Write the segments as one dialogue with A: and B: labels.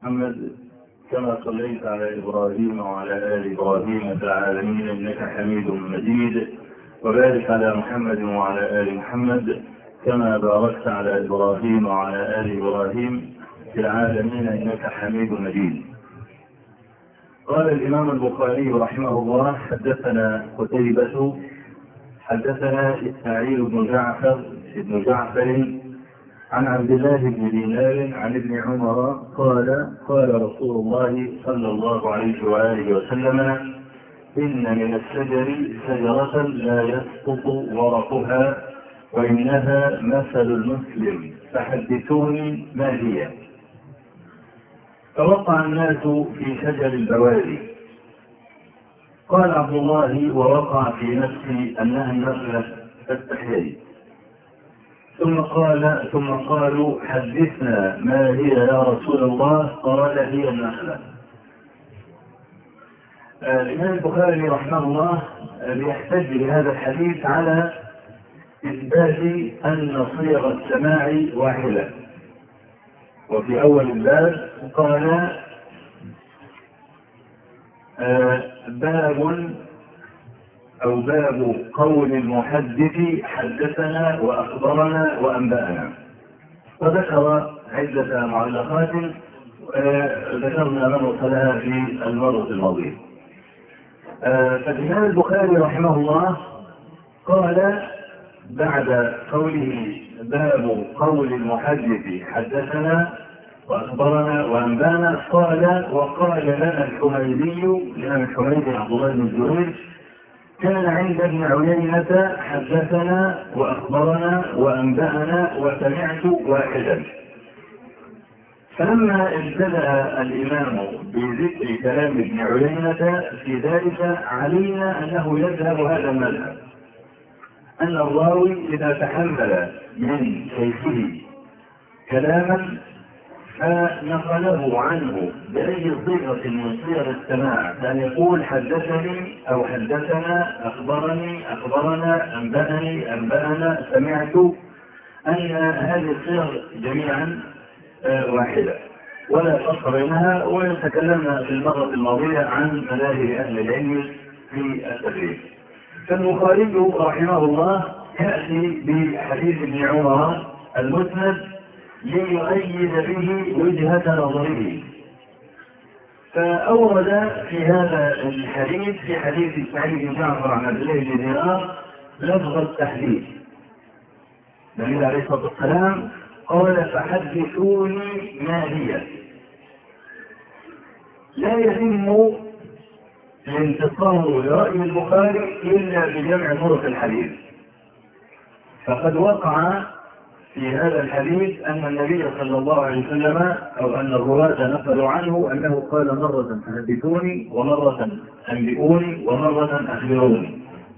A: محمد كما صليت على إبراهيم وعلى آل إبراهيم في العالمين إنك حميد مجيد، وبارك على محمد وعلى آل محمد كما باركت على إبراهيم وعلى آل إبراهيم في العالمين إنك حميد مجيد. قال الإمام البخاري رحمه الله: حدثنا قتيبة حدثنا إسماعيل بن جعفر عن عبد الله بن دينار عن ابن عمر قال رسول الله صلى الله عليه وآله وسلم: إن من الشجر شجرة لا يسقط ورقها وإنها مثل المسلم فحدثوني ما هي. فوقع الناس في شجر البوادي. قال عبد الله: ووقع في نفسي أنها النخلة فاستحييت. ثم قالوا: حدثنا ما هي يا رسول الله؟ قال: هي النخلة. الإمام البخاري رحمه الله يحتج بهذا الحديث على إثبات أن صيغ السماع واحدة. وفي أول الباب قال: باب قول المحدث حدثنا وأخبرنا وأنبأنا. وذكر عدة معلقات ذكرنا نمطها في المرة الماضية. فالإمام البخاري رحمه الله قال بعد قوله: باب قول المحدث حدثنا وأخبرنا وأنبأنا، قال: وقال لنا الحميدي، الإمام الحميدي عبد الله بن الزبير، كان عند ابن عيينة حدثنا وأخبرنا وأنبأنا وسمعت واحدا. فلما ابتدأ الإمام بذكر كلام ابن عيينة في ذلك علينا أنه يذهب هذا المذهب، أن الراوي إذا تحمل من شيخه كلاما فنقله عنه بأي صيغة من صيغ السماع، كان يقول حدثني أو حدثنا، أخبرنا، أنبأنا، سمعت، أن هذه الصيغ جميعا واحدة ولا فرق بينها. وتكلمنا في المرة الماضية عن مذاهب أهل العلم في التدريس. فالبخاري رحمه الله يأتي بحديث ابن عمر المسند ليؤيد به وجهة نظره. فأورد في هذا الحديث، في حديث إسماعيل بن جعفر عن عبد الله بن دينار، لفظ التحديث. النبي عليه الصلاة والسلام قال: فحدثوني ما هي. لا يتم الانتصار لرأي البخاري إلا بجمع طرق الحديث. فقد وقع في هذا الحديث أن النبي صلى الله عليه وسلم أو أن الرواة نقلوا عنه أنه قال: مرة حدثوني، ومرة أنبئوني، ومرة أخبروني.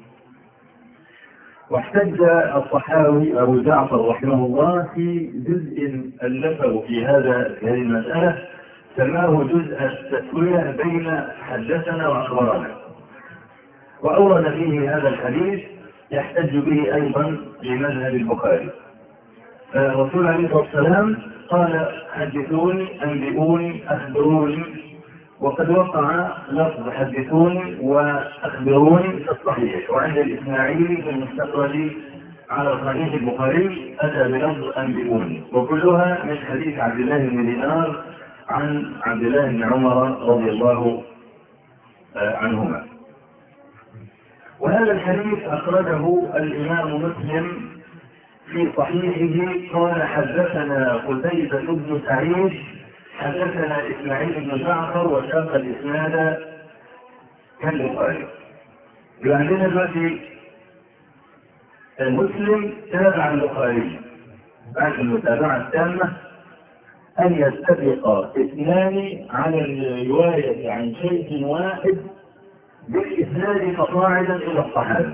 A: واحتج الصحاوي أبو جعفر رحمه الله في جزء ألفه في هذه المسألة، سماه جزء التسوية بين حدثنا وأخبرنا، وأورد فيه هذا الحديث يحتج به أيضا لمذهب البخاري. الرسول عليه الصلاة والسلام قال: حدثوني، أنبئوني، أخبروني. وقد وقع لفظ حدثوني وأخبروني في الصحيح، وعند الإسماعيلي في المستخرج على صحيح البخاري أتى بلفظ أنبئوني، وكلها من حديث عبد الله بن دينار عن عبد الله بن عمر رضي الله عنهما. وهذا الحديث أخرجه الإمام مسلم في صحيحه قال: حدثنا قتيبة بن سعيد حدثنا إسماعيل بن جعفر، وساق الإسناد كالبخاري. عندنا دلوقتي المسلم تابع البخاري بعد المتابعة التامة أن يتفق اثنان على الرواية عن شيء واحد بالإسناد فصاعدا إلى الصحابة.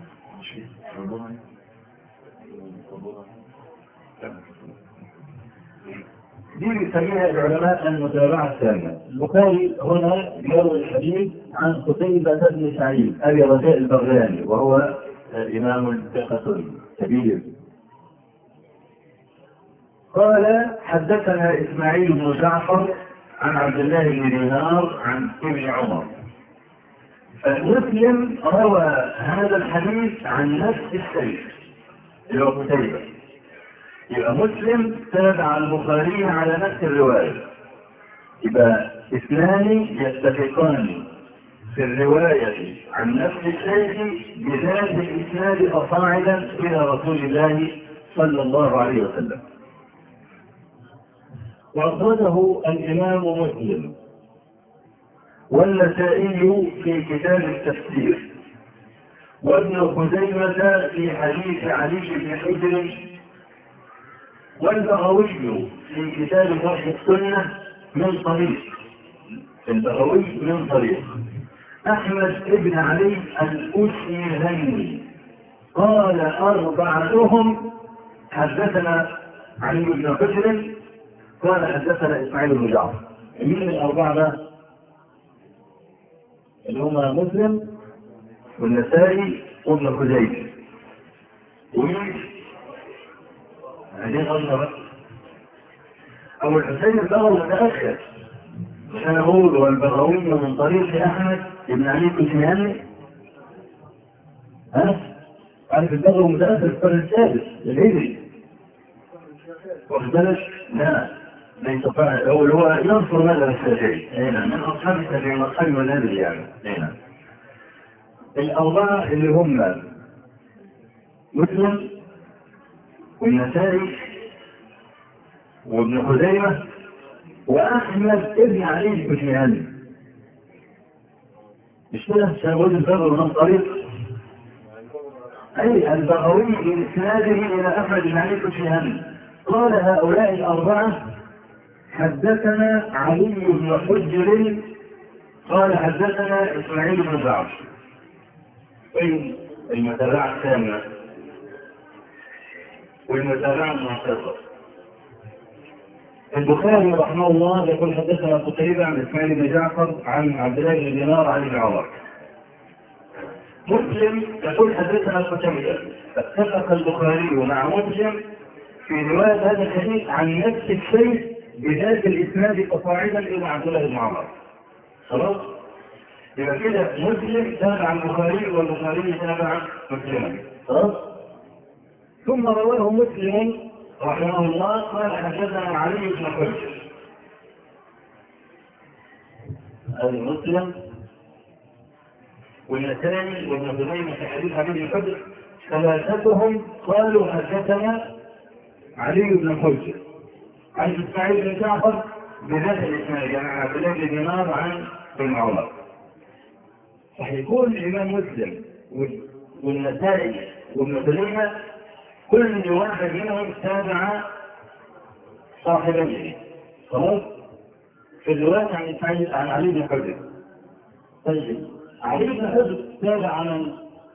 A: دي يسميها العلماء المتابعة التامة. البخاري هنا يروي الحديث عن قتيبة بن سعيد أبي رجاء البغلاني، وهو إمام الثقة كبير. قال: حدثنا إسماعيل بن جعفر عن عبد الله بن دينار عن ابن عمر. مسلم روى هذا الحديث عن نفس الشيخ اللي هو قتيبة. يبقى مسلم تابع البخاري على نفس الرواية، يبقى اثنان يتفقان في الرواية عن نفس الشيء بذات الإسناد فصاعدا إلى رسول الله صلى الله عليه وسلم. وأخرجه الإمام مسلم والنسائي في كتاب التفسير، وابن خزيمة في حديث علي بن حجر، والبغوي في كتاب شرح السنة من طريق البغوي من طريق أحمد بن علي الأشيراني قال أربعتهم حدثنا علي بن حجر قال حدثنا إسماعيل بن جعفر. مين الأربعة ده؟ اللي هما مسلم والنسائي وابن خزيمة. ومين؟ هذه غلطة. أبو الحسين البغوي متأخر، مش أنا أقول والبغوي من طريق أحمد بن علي الأشيراني. عارف البغوي متأخر في القرن السادس الهجري. واخد بالك؟ لا ليس فاعل، هو ينصر مذهب الشافعي من أصحاب الشافعي من أصحاب المذاهب يعني. الأربعة اللي هم مسلم والنسائي وابن خزيمة وأحمد بن علي الأشيراني. مش كده؟ سنقول البغوي من طريق أي البغوي بإسناده إلى أحمد بن علي الأشيراني قال هؤلاء الأربعة حدثنا علي بن حجر قال حدثنا إسماعيل بن جعفر. المتابعة الثانية والمتابعة المعتبرة. البخاري رحمه الله يقول حدثنا قتيبة عن إسماعيل بن جعفر عن عبد الله بن دينار عن ابن عمر. مسلم يقول حدثنا قتيبة، فاتفق البخاري مع مسلم في رواية هذا الحديث عن نفس الشيء بذات الإسناد فصاعدا إلى عبد الله بن عمر. خلاص؟ يبقى كده مسلم تابع البخاري والبخاري تابع مسلما. خلاص؟ ثم رواه مسلم رحمه الله قال حدثنا علي بن حجر. هذا مسلم والنسائي وابن خزيمة في حديث علي بن حجر ثلاثتهم قالوا حدثنا علي بن حجر عن إسماعيل بن جعفر بذات الإسناد يعني عبد الله بن دينار عن ابن عمر. فيكون الإمام مسلم والنسائي وابن خزيمة كل واحد منهم تابع صاحبيه. خلاص؟ في الرواية عن إسماعيل عن علي بن حجر. طيب علي بن حجر تابع من؟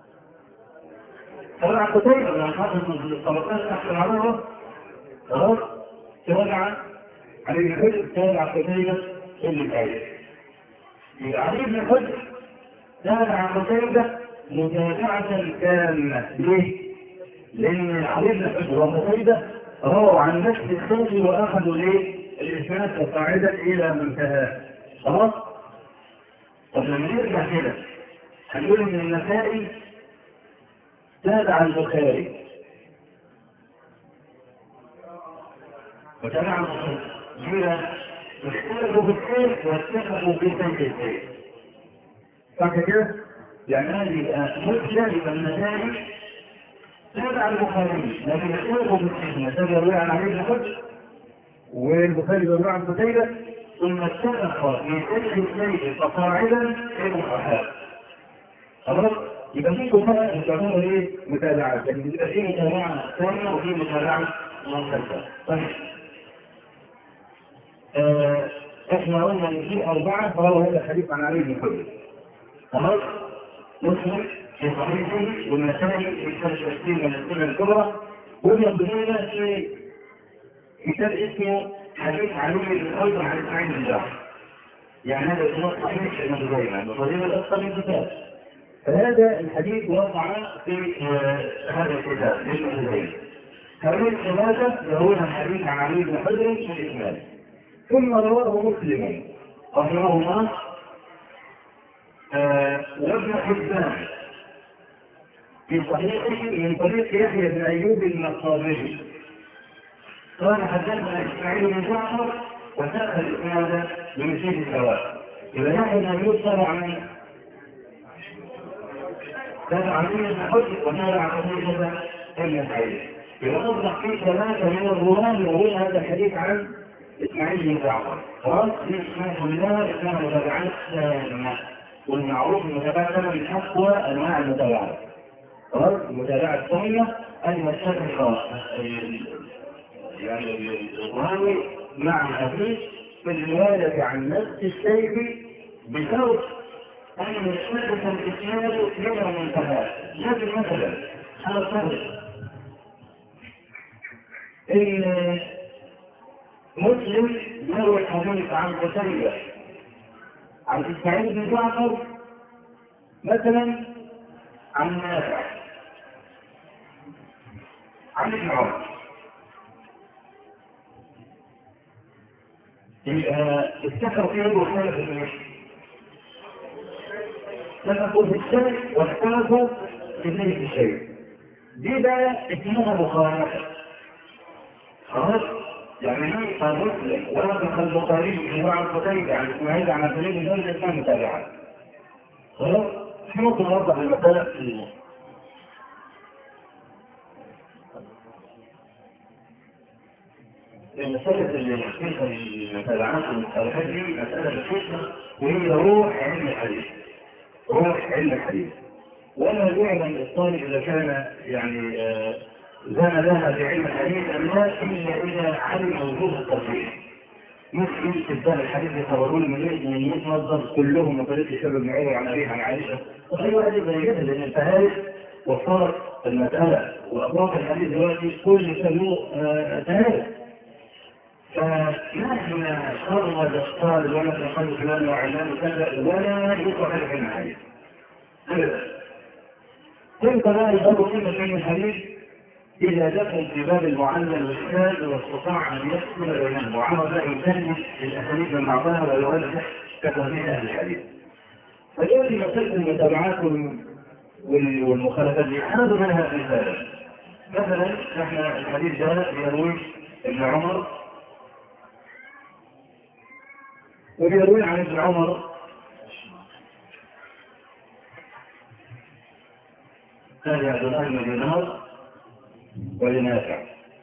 A: تابع قتيبة من حافظ من الطبقات تحت العمارة. خلاص؟ تابع علي بن حجر تابع قتيبة اللي فايز. علي بن حجر تابع قتيبة متابعة تامة. ليه؟ لأن علي بن حجر وقتيبة رووا عن نفس الشيء وأخذوا الإسناد فصاعدا إلى منتهى. خلاص؟ طب لما نرجع كده هنقول إن النسائي تابع البخاري وتابع البخاري اختلفوا في الخير واتفقوا في ترك الخير. صح كده؟ يعني هذه مسلم يبقى النسائي تابع البخاري لكن اختلفوا في الخير. النسائي يروي عن علي بن حجر والبخاري يروي عن قتيبة ثم اتفق في ترك الخير فصاعدا إلى الصحابة. خلاص؟ يبقى في كتابة تعتبر متابعات، لكن يبقى في متابعة ثانية وفي متابعة منفصلة. طيب احنا قلنا ان في أربعة رووا هذا الحديث عن علي بن حجر. خلاص؟ مسلم في صحيحه والنسائي في كتاب التفسير من السنة الكبرى وابن خزيمة في كتاب اسمه حديث علي بن حجر عن إسماعيل بن جعفر. يعني هذا اسمه صحيح ابن خزيمة، ابن خزيمة الأصل من الكتاب. فهذا الحديث وقع في هذا الكتاب ابن خزيمة. هؤلاء الثلاثة يروون الحديث عن علي بن حجر في الإسناد.
B: ثم رواه مسلم رحمه الله وابن حبان في صحيحه من طريق يحيى بن ايوب المقابري قال حدثنا اسماعيل بن جعفر وساق الاسناد بمثله سواء. اذا يحيى بن ايوب تابع من بن حجر وتابع قتيبة بن سعيد. يوضح في ثلاثه من الرواه يروون هذا الحديث عن اسماعيل بن جعفر. خلاص في اسماعيل بن جعفر اسمها متابعات سامه، والمعروف المتابعه من اقوى انواع المتابعات. خلاص المتابعه السامه ان يتفق يعني الراوي مع الحديث في الروايه عن نفس الشيء بشرط ان يشترك الاسناد من المنتهى. لكن مثلا هذا صحيح ان مسلم يروي الحديث عن قتيبة عن اسماعيل بن جعفر مثلا عن نافع عن ابن عمر، اتفقوا فيه البخاري في المشي، اتفقوا في الشيء واختلفوا في نية الشيء. دي بقى اسمها مخالفة. خلاص يعني هي مسلم وافق البخاري في عن قتيبة عن اسماعيل عن ابن جعفر اسمها متابعة. خلاص ممكن نوضح المسألة في المسألة اللي فيها المتابعات والمخالفات دي مسألة بسيطة وهي روح علم الحديث. روح علم الحديث ولا يعلم الطالب إذا كان يعني زان لها في علم الحديث أم لا إلا إذا علم وجود التصحيح. ممكن تبدأ الحديث يصورون من 100 مصدر كلهم من طريق الشاب بن عمر عن أبيه عن عائشة، وخلي واحد زي كده لأن الفهارس وصارت المسألة وأطراف الحديث دلوقتي كل سلوك تهارس. فمهما خرج الطالب ولا تخرج فلان وعلان كذا ولا يقع في الحديث أبدا. كيف لا يضر كل شيء الحديث إذا دخل في باب المعلم والإسناد واستطاع أن يدخل بينهم وعرض يسلم الأسانيد من بعضها ويرجح كتابين أهل الحديث. فالتي مسألة المتابعات والمخالفات دي هذا منها مثلا احنا الحديث ده يروي ابن عمر ويروي عن ابن عمر هذا عبد الله بن دينار ولنافع،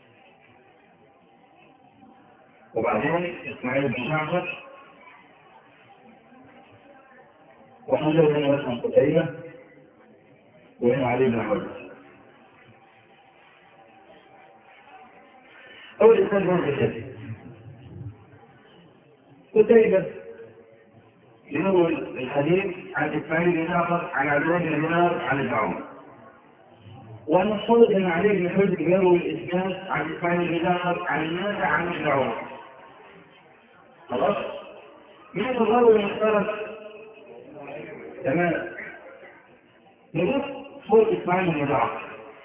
B: وبعدين اسماعيل بن جعفر وحمزة بن مسلم قتيبة وهنا علي بن حجر. أول إنسان هو قتيبة يروي الحديث عن اسماعيل بن جعفر عن عبد الله بن دينار عن ابن عمر، ونفترض ان علي بن حجر يروي الاسناد عن اسماعيل بن جعفر عن نافع عن ابن عمر. خلاص مين الراوي المختلف؟ تمام نبص فوق اسماعيل بن جعفر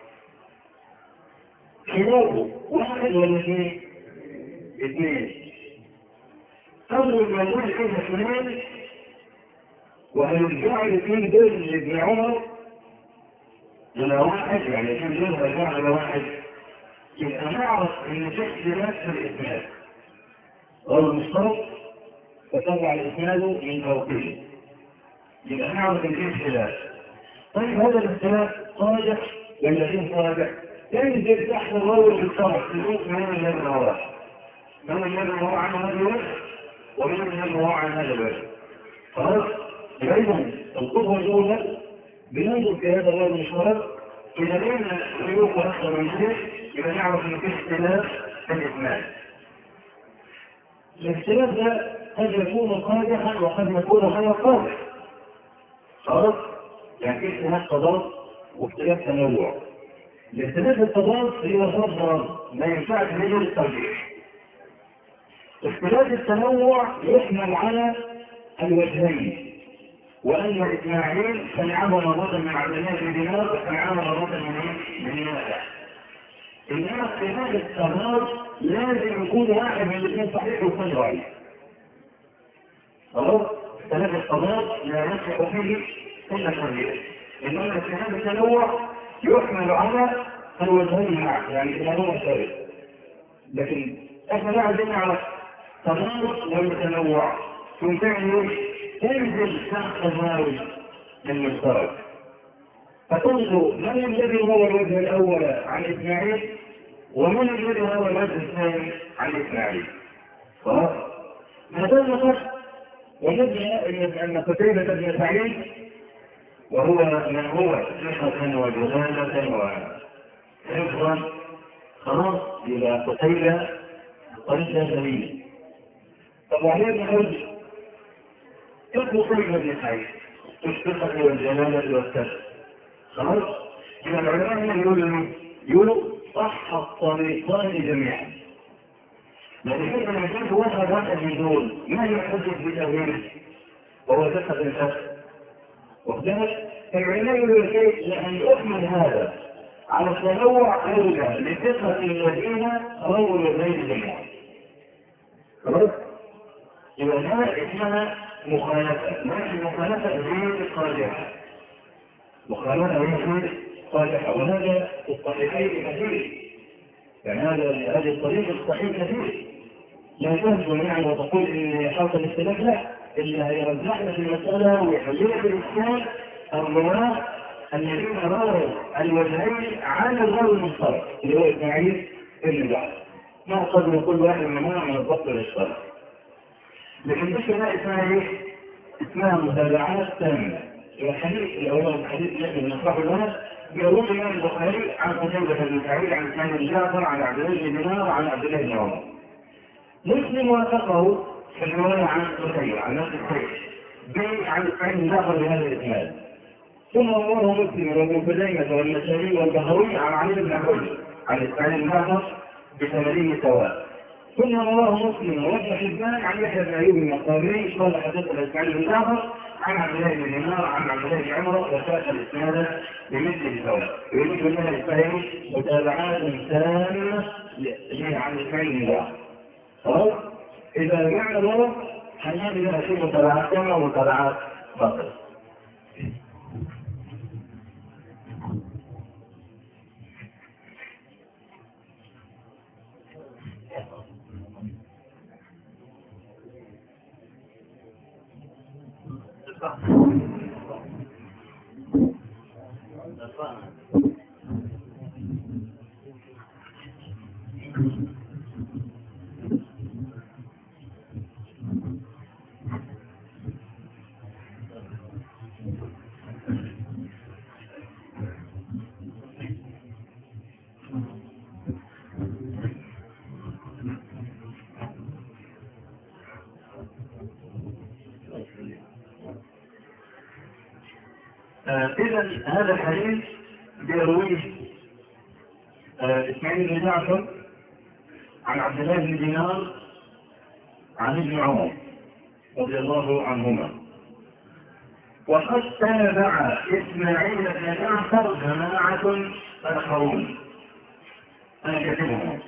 B: خلافه واحد ولا اثنين؟ اثنين. أول ما يقول كده اثنين وهيرجع الاثنين دول لابن عمر إلى واحد، يعني كان دول هيرجع إلى واحد، يبقى نعرف إن في اختلاف في الإسناد. غير مشترك فتبع الإسناد من فوقه، يبقى نعرف إن في اختلاف. طيب هذا الاختلاف راجح ولا غير راجح؟ تنزل تحت الراوي بالطرف تشوف من الذي رواه، من الذي رواه عن هذا الوجه ومن الذي رواه عن هذا الوجه. خلاص؟ إذا القدوة الأولى بننظر في هذا الراوي المشترك، إذا لقينا سلوك أكثر من ذلك يبقى نعرف إن في اختلاف في الإسناد. الاختلاف ده قد يكون قادحا وقد يكون غير قادح. خلاص؟ يعني في اختلاف تضاد واختلاف تنوع. الاختلاف التضاد هي ضرر ما ينفعش غير الترجيح. اختلاف التنوع يحمل على الوجهين، وأن إسماعيل سمعه مرة من عبد الله بن دينار وسمعه مرة من نافع. إنما اختلاف التضاد لازم يكون واحد من الاثنين صحيح ويكون ضعيف. خلاص؟ اختلاف القضاء لا يصح فيه إلا الحرية. إنما اختلاف التنوع يحمل على الوجهين معا، يعني التنوع ثابت. لكن احنا بقى عايزين نعرف تناقض ولا تنوع؟ ثم تعمل تنزل تحت الراوي المشترك فتنظر من الذي هو الوجه الأول عن إسماعيل ومن الذي هو الوجه الثاني عن إسماعيل. خلاص؟ هذا النقص وجدنا أن قتيبة بن سعيد وهو من هو ثقة وجلالة وحفظا خلاص إلى قتيبة قريبا سليم. طب وعليه بن حجر تقوى قتيبة بن سعيد الثقة والجلالة والكسر. خلاص؟ إذا العلماء يقولوا صح الطريقان جميعا. لكن لما يكون واحد من دول ما يحدث بتأويله وهو ثقة الكسر. وذلك العلماء يقولوا لأن يحمل هذا على التنوع أولى لثقة الذين رووا غير جميعا. خلاص؟ إذا هذا اسمها مخالفة، لكن مخالفة غير قادحة. مخالفة غير قادحة، وهذا الطريقين كثير. يعني هذه الطريق الصحيح كثير. لا تهجم يعني وتقول إن حاصل اختلاف، لا، اللي هيرجعنا في المسألة ويحللها في الإسلام الرواة الذين رووا الوجهين عن الراوي المشترك اللي هو إسماعيل بن جعفر. ما قدر كل واحد منهما من الضبط والاشتراك. لكن مش لا اسمها ايه؟ اسمها متابعات تامة. الحديث الأول الحديث الذي نشرحه لنا بيروي الإمام البخاري عن قتيبة بن سعيد عن إسماعيل بن جعفر عن عبد الله بن دينار عن عبد الله بن عمر. مسلم وافقه في الرواية عن قتيبة عن نفس الشيء عن إسماعيل بن جعفر بهذا الإسناد. ثم رواه مسلم وابن خزيمة والنسائي والبهوي عن علي بن حجر عن إسماعيل بن جعفر بسنده سواء. ثم رواه مسلم وابن حبان عن يحيى بن ايوب المقابري قال حدثنا اسماعيل بن جعفر عن عبد الله بن دينار عن عبد الله بن عمر وساق الاسناد بمثل سواء. يريد منها الاسماعيل متابعات تامه عن اسماعيل بن جعفر. خلاص؟ اذا رجعنا ورا هنلاقي لها في متابعات تامه ومتابعات باطله. إذا هذا الحديث بيرويه إسماعيل بن جعفر عن عبد الله بن دينار عن ابن عمر رضي الله عنهما. وقد تابع إسماعيل بن جعفر جماعة آخرون أنا كاتبهم.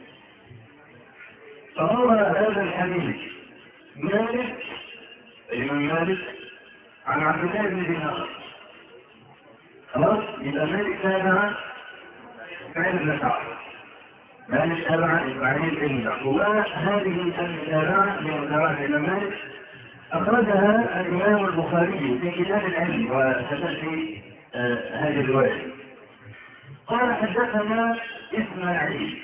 B: فروى هذا الحديث مالك الإمام مالك عن عبد الله بن دينار. خلاص؟ يبقى مالك تابع إسماعيل بن جعفر. مالك تابع إسماعيل بن جعفر. وهذه المتابعة من متابعة الإمام مالك أخرجها الإمام البخاري في كتاب العلم وستأتي هذه الرواية. قال حدثنا إسماعيل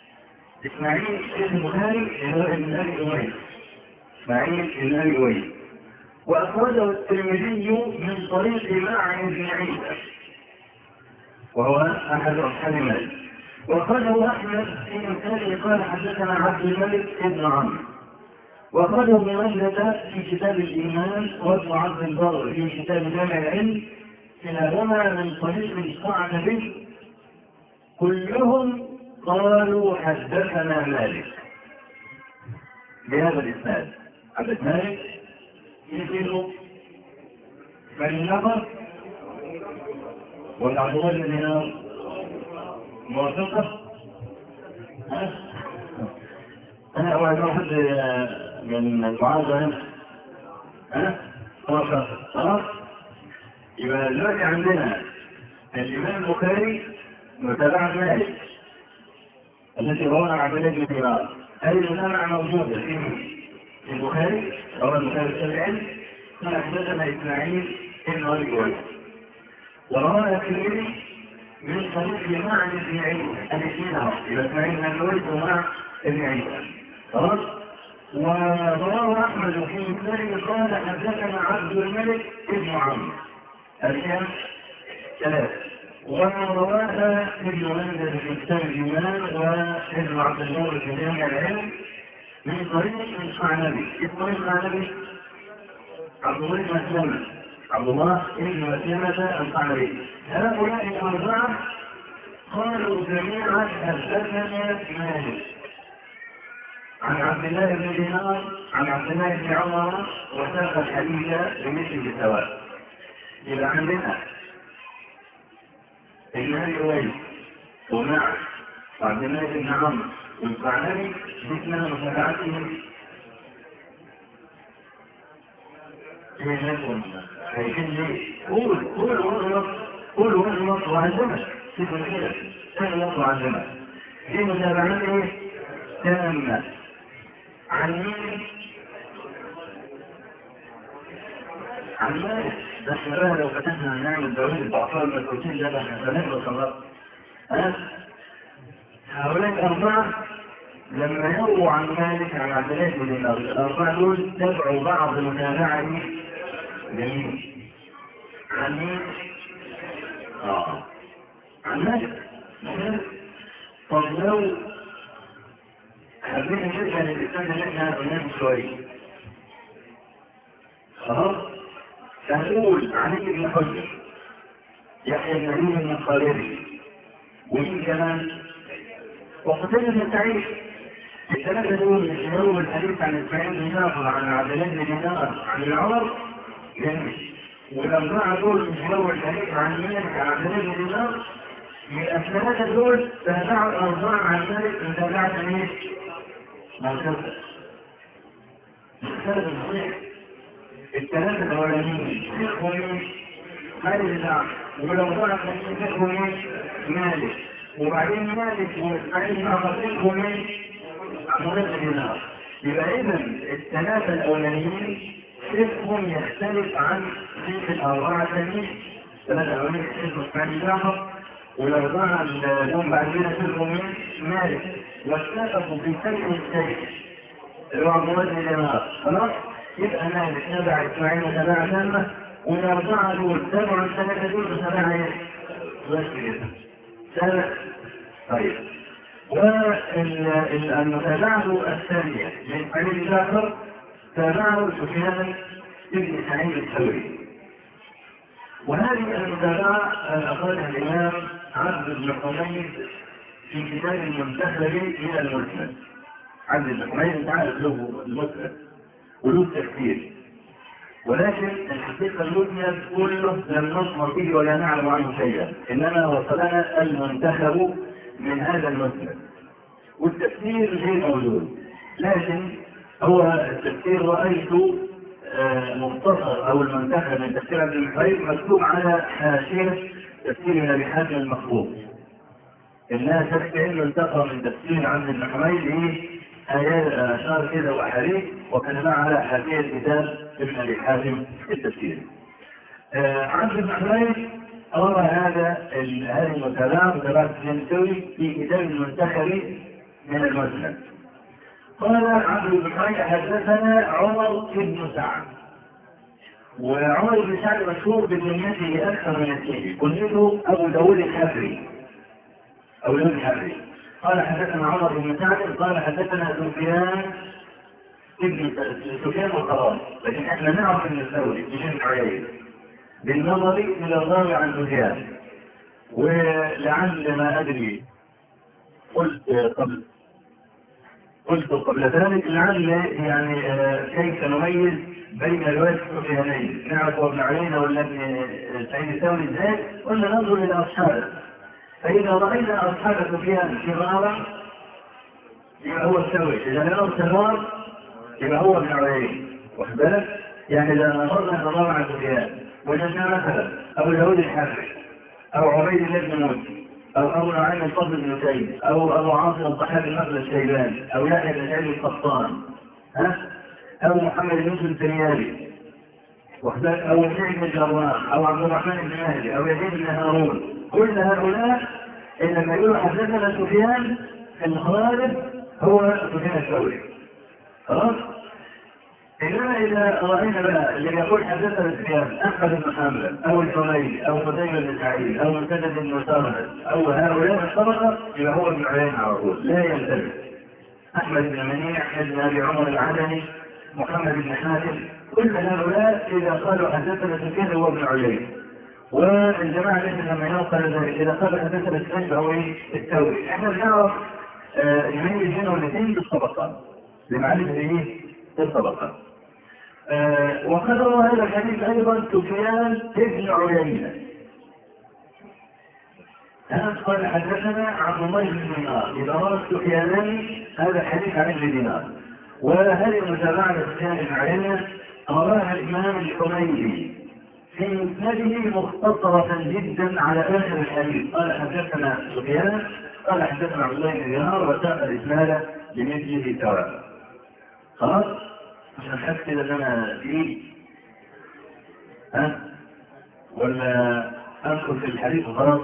B: بن البخاري هو ابن أبي أويس. إسماعيل بن أبي أويس. وأخرجه الترمذي من طريق معن بن عيسى وهو أحد أصحاب مالك. وأخرجه أحمد في مسألة قال حدثنا عبد الملك بن عمرو. وأخرجه ابن ماجه في كتاب الإيمان وابن عبد البر في كتاب جامع العلم كلاهما من طريق القعنبي كلهم قالوا حدثنا مالك بهذا الإسناد. عبد مالك يقول من النظر والعبد الله بن دينار موافقة. أنا أول واحد من المعاذ 15 خلاص. يبقى دلوقتي عندنا الإمام البخاري متابعة مالك التي رواه عن بلاد الإمام. هذه المتابعة موجودة في البخاري رواه البخاري الشافعي قال حدثنا إسماعيل بن أبي وائل، ورواه الترمذي من طريق معنى بن عيسى الاثنين إلى إسماعيل بن أبي وائل ومع ابن عيسى خلاص. ورواه أحمد في مسلم قال حدثنا عبد الملك بن عمرو الكام 3، ورواها ابن مندى في كتاب الإيمان وابن عبد النور في جامع العلم من طريق القعنبي. اسمه القعنبي عبد الله بن مسلمة، عبد الله بن مسلمة القعنبي. هؤلاء الأربعة قالوا جميعا حدثنا مالك عن عبد الله بن دينار عن عبد الله بن عمر وساق الحديث بمثل سواء. يبقى عندنا ابن أبي وائل ومع عبد الله بن عمرو والقعنبي مثل متابعتهم لكم عايزين ليه؟ قول وغلط وعزمك كيف كده غلط وعزمك دي متابعات ايه؟ تامة عن مين؟ عن مالك. بس بقى لو فتحنا نعمل دورين الأطفال المسؤولين ده احنا هنخلص خلاص. هؤلاء الأربعة لما يرووا عن مالك عن عبد الله بن دينار الأربعة دول تبعوا بعض متابعة جميل عن مين؟ عن مالك. طب لو حبينا نرجع للإسلام اللي احنا قلناه شوية خلاص، هنقول علي بن حجر يحيى بن بن خالد ومين كمان وقتل بن سعيد. الثلاثة دول يشملوا الحديث عن إسماعيل بن جعفر عن عبد الله بن دينار عن العمر جميل، والأربعة دول يشملوا الحديث عن مالك عن عبد الله بن دينار. من الثلاثة دول تابعوا الأربعة عن مالك متابعة مين؟ مرتبة. الثلاثة الصحيح الثلاثة الأولانيين فقهوا مين؟ خالد بن عمرو، والأربعة الثانيين فقهوا مين؟ مالك، وبعدين مالك وإسماعيل بن جعفر فقهوا مين؟ عبد الله بن دينار. يبقى إذا الثلاثة الأولانيين فقههم يختلف عن فقه الأربعة الثانيين. الثلاثة الأولانيين فقهوا إسماعيل بن جعفر، والأربعة اللي هم بعد كده فقهوا مين؟ مالك، واتفقوا في فرق الشيء اللي هو عبد الله بن دينار خلاص. يبقى مالك تبع إسماعيل تبع تامة، والأربعة دول تبعوا الثلاثة دول تبع ايه؟ بس كده. طيب. والمتابعة الثانية من حديث جعفر تابعه سفيان بن سعيد الثوري. وهذه المتابعة أخرجها الإمام عبد بن حميد في كتاب المنتخب من المسند. عبد بن حميد تعرف له المسند وله تفسير، ولكن الحقيقة المسند كله لم نصمر به ولا نعلم عنه شيئا، إنما وصلنا المنتخب من هذا المسند، والتفسير غير موجود. لكن هو التفسير رأيته مختصر أو المنتخب من تفسير ابن الحبيب مكتوب على حاشية تفسير من أبي حاتم المخطوط. الناس تكفي انه انتقى من تفسير عبد بن حميد آيات أشار كده وأحاديث وكتبها على حاشية كتاب ابن أبي حاتم في التفسير. عبد بن حميد روى هذه المتابعة متابعة الجنسوي في كتاب المنتخب من المسند. قال عبد بن حميد حدثنا عمر بن سعد، وعمر بن سعد مشهور بكنيته أكثر من الكيل، كنيته أبو داود الحفري أو داود الحفري. قال حدثنا عمر بن سعد قال حدثنا سفيان القرار، لكن احنا نعرف ان الثوري بجمع عيين بالنظر الى الراوي عن سفيان. ولعل ما ادري قلت قبل ذلك لعل يعني كيف نميز بين رواية سفيانين، نعرف ابن عيينة ولا ابن سعيد الثوري ازاي؟ قلنا ننظر الى اصحابه، فاذا راينا اصحاب سفيان كبارا يبقى هو الثوري، اذا نرى الصغار يبقى هو ابن عيينة، واخد بالك؟
A: يعني إذا نظرنا نظام عن سفيان وجدنا مثلا أبو داود الحافظ أو عبيد الله بن موسى أو أبو نعيم الفضل بن سيد أو أبو عاصم الضحاك النخل الشيباني أو يحيى بن سعيد القطان أو محمد بن يوسف التريالي أو سعيد بن جراح أو عبد الرحمن بن مهدي أو يزيد بن هارون، كل هؤلاء لما يقولوا حدثنا سفيان في الغالب هو سفيان الثوري. خلاص؟ إنما إذا رأينا بقى اللي يقول حدثنا سفيان أحمد بن حنبل أو الحميدي أو قتيبة بن سعيد أو مسدد بن مسرهد أو هؤلاء الطبقة يبقى هو ابن عيينة على طول، لا يلتزم. أحمد بن منيع، ابن أبي عمر العدني، محمد بن حاتم، كل هؤلاء إذا قالوا حدثنا سفيان هو ابن عيينة. والجماعة التي لما ينقل ذلك إذا قالوا حدثنا سفيان فهو الثوري. إحنا بنعرف نميز بينهم الاثنين بالطبقات لمعرفة إيه الطبقات. وقد روى هذا الحديث أيضا سفيان ابن عيينة. قال حدثنا عبد الله بن دينار، إذا روى سفيانان هذا الحديث عن ابن دينار. وهذه متابعة سفيان بن عيينة رواها الإمام الحميدي في مسنده مختصرة جدا على آخر الحديث. قال حدثنا سفيان قال حدثنا عبد الله بن دينار وساق الإسناد بمثله سواء. خلاص؟ عشان حس كده ان انا فيه ولا ادخل في الحديث وخلاص.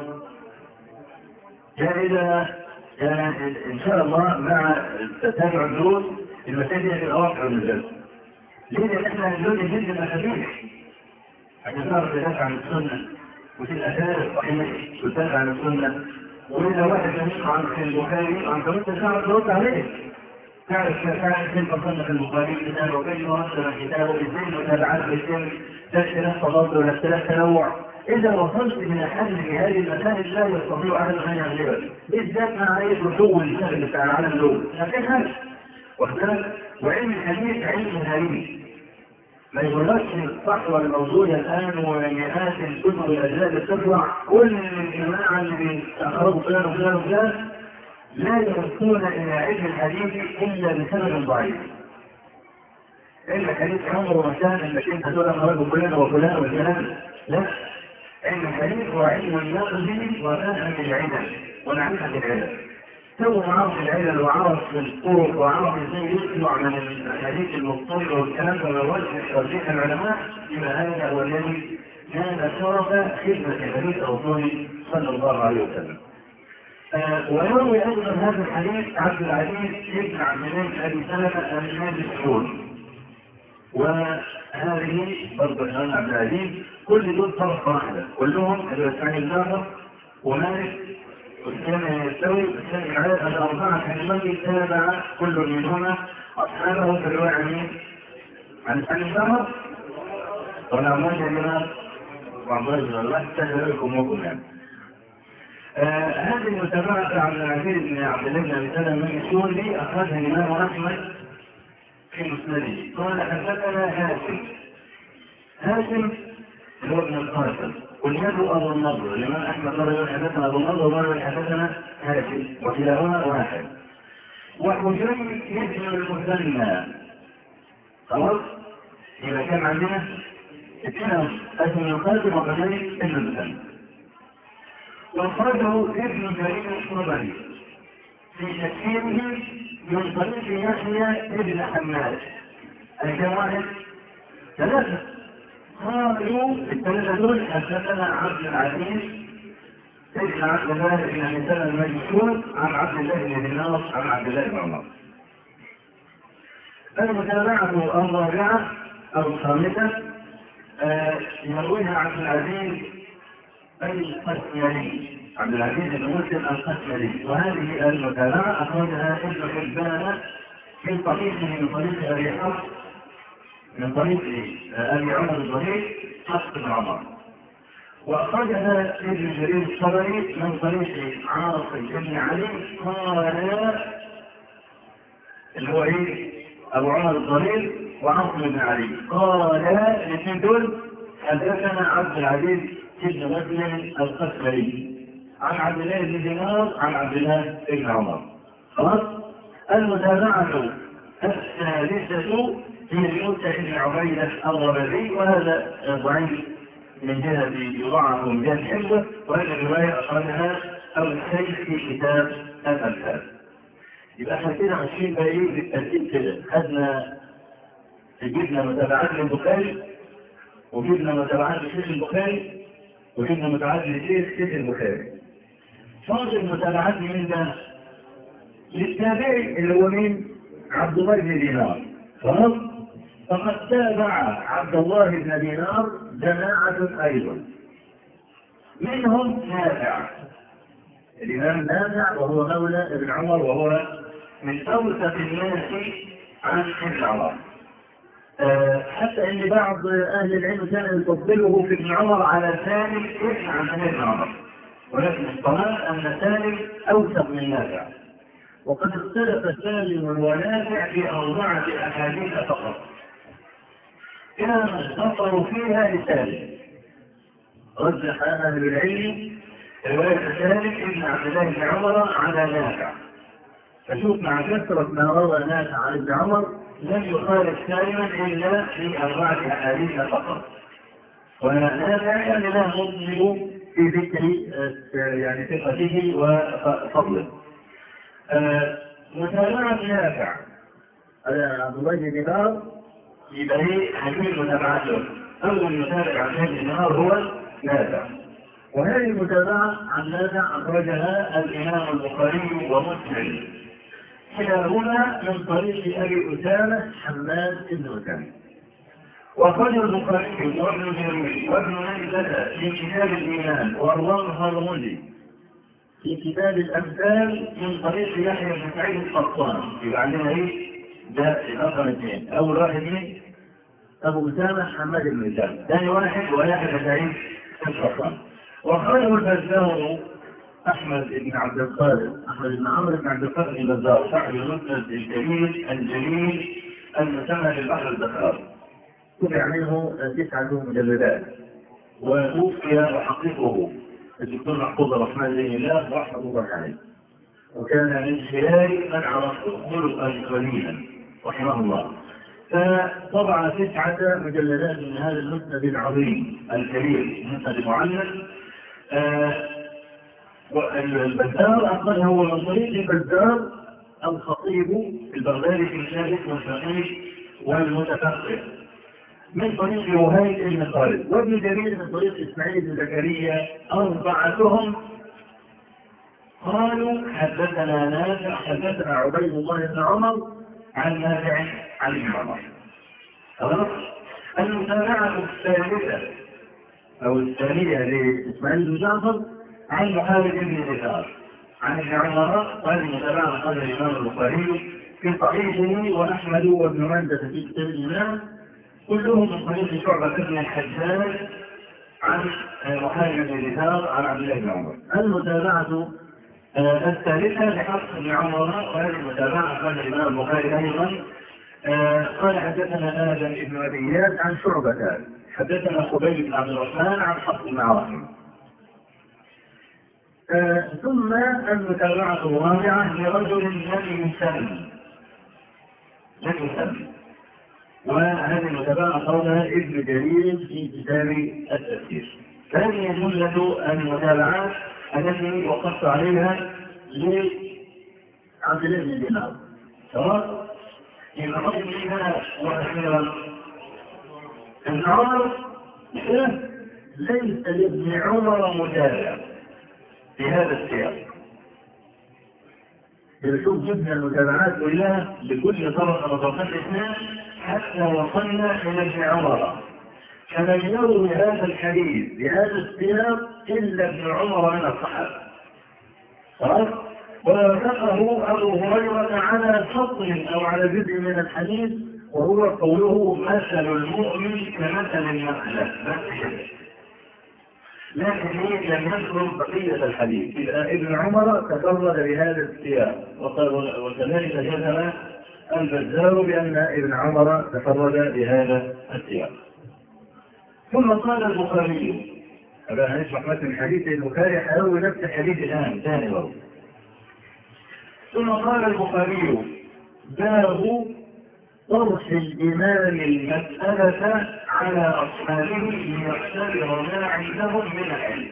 A: إذا ان شاء الله مع تتابع الدروس المسائل في الاواقع والنزال. ليه؟ لان احنا هنزود جدا المشابيح عشان نعرف ندافع عن السنه وفي الاثار الصحيحه وتدافع عن السنه. واذا واحد يسمع عن البخاري انت ممكن تعرف ترد عليه. تعرف كيف صنف البخاري كتابه وكيف رتب كتابه ازاي متابعات بيتم اختلاف تضاد ولا اختلاف تنوع. اذا وصلت الى حل هذه المسائل لا يستطيع احد ان يغلبك، بالذات مع اي الجو السهل بتاع العالم دول. لكن هذا واختلف. وعلم الحديث علم هريم ما يقولكش الصح والموضوع الان ومئات الكتب والاجزاء اللي بتطلع كل الجماعه اللي بيستخرجوا فلان وفلان وفلان لا يوصلون إلى علم الحديث إلا بسبب ضعيف. علم الحديث عمره ما كان إنك أنت تقول أنا رجل فلان وفلان وفلان، لا. علم الحديث هو علم النقد وفهم العلل ونعرفة العلل. سوى عرف العلل وعرف الطرق وعرف ازاي يطلع من الحديث المضطرب والكلام ده ووجه ترجيح العلماء، يبقى هذا هو الذي كان شرف خدمة الحديث الرسول صلى الله عليه وسلم. ويروي ايضا هذا الحديث عبد العزيز بن عبد الله بن ابي سلمة المالكي. وهذه برضه الامام عبد العزيز كل دول طبقه واحده، كلهم الاسماعيلي الجعفر ومالك والسلام يستوي والسلام العدد الاربعه كلمات تابع كل منهما اصحابه في الروايه عن الاسماعيلي الجعفر ولا عمال يا جماعه وعمال الله تسهل لكم وكم يعني. هذه المتابعة عن العزيز بن عبد الله بن ابي سلمة المالكي اخرجها الامام احمد في مسنده. قال حدثنا هاشم هو ابن القاسم كنيته ابو النضر. الامام احمد قال حدثنا ابو النضر وقال حدثنا هاشم وكلاهما واحد. وحجين ابن المثنى. خلاص؟ اذا كان عندنا اثنين اسم القاسم وحجين ابن المثنى. وأخرجه ابن جرير الطبري في تفسيره من طريق يحيى ابن حماد. كم واحد؟ ثلاثة. قالوا الثلاثة دول حدثنا عبد العزيز ابن عبد الله بن ابي سلمة المالكي عن عبد الله بن دينار عن عبد الله بن عمر. المتابعة الرابعة أو الخامسة يرويها عبد العزيز القسمري، عبد العزيز بن مسلم القسمري. وهذه المتابعة أخرجها ابن حبان في صحيحه من طريق أبي حفص من طريق أبي عمر الضريح حفص بن عمر. وأخرجها ابن جرير الطبري من طريق عاصم بن علي قال اللي هو أبو عمر الضريح وعاصم بن علي قال الاثنين دول حدثنا عبد العزيز ابن مسلم القسمري عن عبد الله بن دينار عن عبد الله بن عمر. خلاص؟ المتابعة الثالثة هي موسى بن عبيدة الربابي، وهذا ضعيف من جهة يضعف من جهة حفظه، وهذه الرواية أخرجها أبو السيف في كتاب الأمثال. يبقى احنا كده ماشيين بقى ايه بالترتيب كده، جبنا متابعات للبخاري، وجبنا متابعات لشيخ البخاري، وجبنا متابعات لشيخ البخاري. فاضل متابعات من ده للتابعي اللي هو مين؟ عبد الله بن دينار. خلاص؟ فقد تابع عبد الله بن دينار جماعة أيضا، منهم نافع، الإمام نافع وهو مولى ابن عمر، وهو من أوثق الناس عن ابن عمر، حتى ان بعض اهل العلم كان يفضله في ابن عمر على سالم عن ابن عمر، ولكن الصواب ان سالم اوثق من نافع. وقد اختلف سالم ونافع في 4 أحاديث فقط كان اختصروا فيها لسالم. رجح اهل العلم روايه سالم ابن عبد الله بن عمر على نافع، فشوف مع كثره ما روى نافع عن ابن عمر لم يخالف سالما الا في 4 أحاديث فقط، ونافع يعني لا نظلم في ذكر يعني ثقته وفضله. متابعة نافع على عبد الله بن دينار يبقى هي حديث متابعة له. أول متابع عن هذه النهار هو نافع، وهذه المتابعة عن نافع أخرجها الإمام البخاري ومسلم كلاهما من طريق أبي أسامة حماد بن أسامة. وأخرج البخاري وابن جرير وابن مندة في كتاب الإيمان، والرمهرمزي في كتاب الأمثال من طريق يحيى بن سعيد القطان. يبقى عندنا إيه؟ ده الأخر 2. أول واحد مين؟ أبو أسامة حماد بن أسامة. ثاني واحد ويحيى بن سعيد القطان. وأخرجه البزار أحمد بن عبد القادر، أحمد بن عمرو بن عبد القادر البزار، صاحب المسند الكبير الجليل المسمى بالبحر البخار، طبع منه 9 مجلدات، وتوفي محققه الدكتور محفوظ الرحمن بن الله رحمه الله عليه، وكان من خلال من عرفه خلقا قليلا رحمه الله. فطبع 9 مجلدات من هذا المسند العظيم الكبير، مسند المعلم. والبزار أخرجه من طريق البزار الخطيب البغدادي في كتابه والفقيه والمتفقه، من طريق وهيب بن خالد، وابن جرير من طريق إسماعيل بن زكريا. 4 قالوا حدثنا نافع حدثنا عبيد الله بن عمر عن نافع عن ابن عمر. خلاص؟ المتابعة الثالثة أو الثانية لإسماعيل بن جعفر عن محارب بن دثار عن ابن عمر، وهذه المتابعة قال الإمام البخاري في صحيحه وأحمد وابن مندة في كتاب الإمام، كلهم من طريق شعبة بن الحجاج عن محارب بن دثار عن عبد الله بن عمر. المتابعة الثالثة لحفص بن عمر، وهذه المتابعة قال الإمام البخاري أيضا قال حدثنا آدم بن أبي إياس عن شعبة حدثنا خبيب بن عبد الرحمن عن حفص بن عاصم. ثم المتابعة الرابعة لرجل لم يسمى، وهذه المتابعة قالها ابن جرير في كتاب التفسير. هذه جملة المتابعات التي وقفت عليها لعبد الله بن دينار. تمام؟ يبقى قصد منها وأخيرا ابن عمر ليس لابن عمر متابع في هذا السياق. نشوف جبنا المتابعات كلها بكل طرق وطرقات الاثنين حتى وصلنا الى ابن عمر، فلم يروي هذا الحديث بهذا السياق الا ابن عمر من الصحابه. خلاص؟ وذكره ابو هريره على سطر او على جزء من الحديث، وهو قوله مثل المؤمن كمثل النخله، لكن لم يذكر بقية الحديث. ابن عمر تفرد بهذا السياق، وكذلك جزم البزار بأن ابن عمر تفرد بهذا السياق. ثم قال البخاري، هذا هنشرح مثل حديث البخاري حيروي نفس الحديث الآن ثاني مرة. ثم قال البخاري باب
B: طرح الإمام المسألة على أصحابه ليختبر ما عندهم من العلم.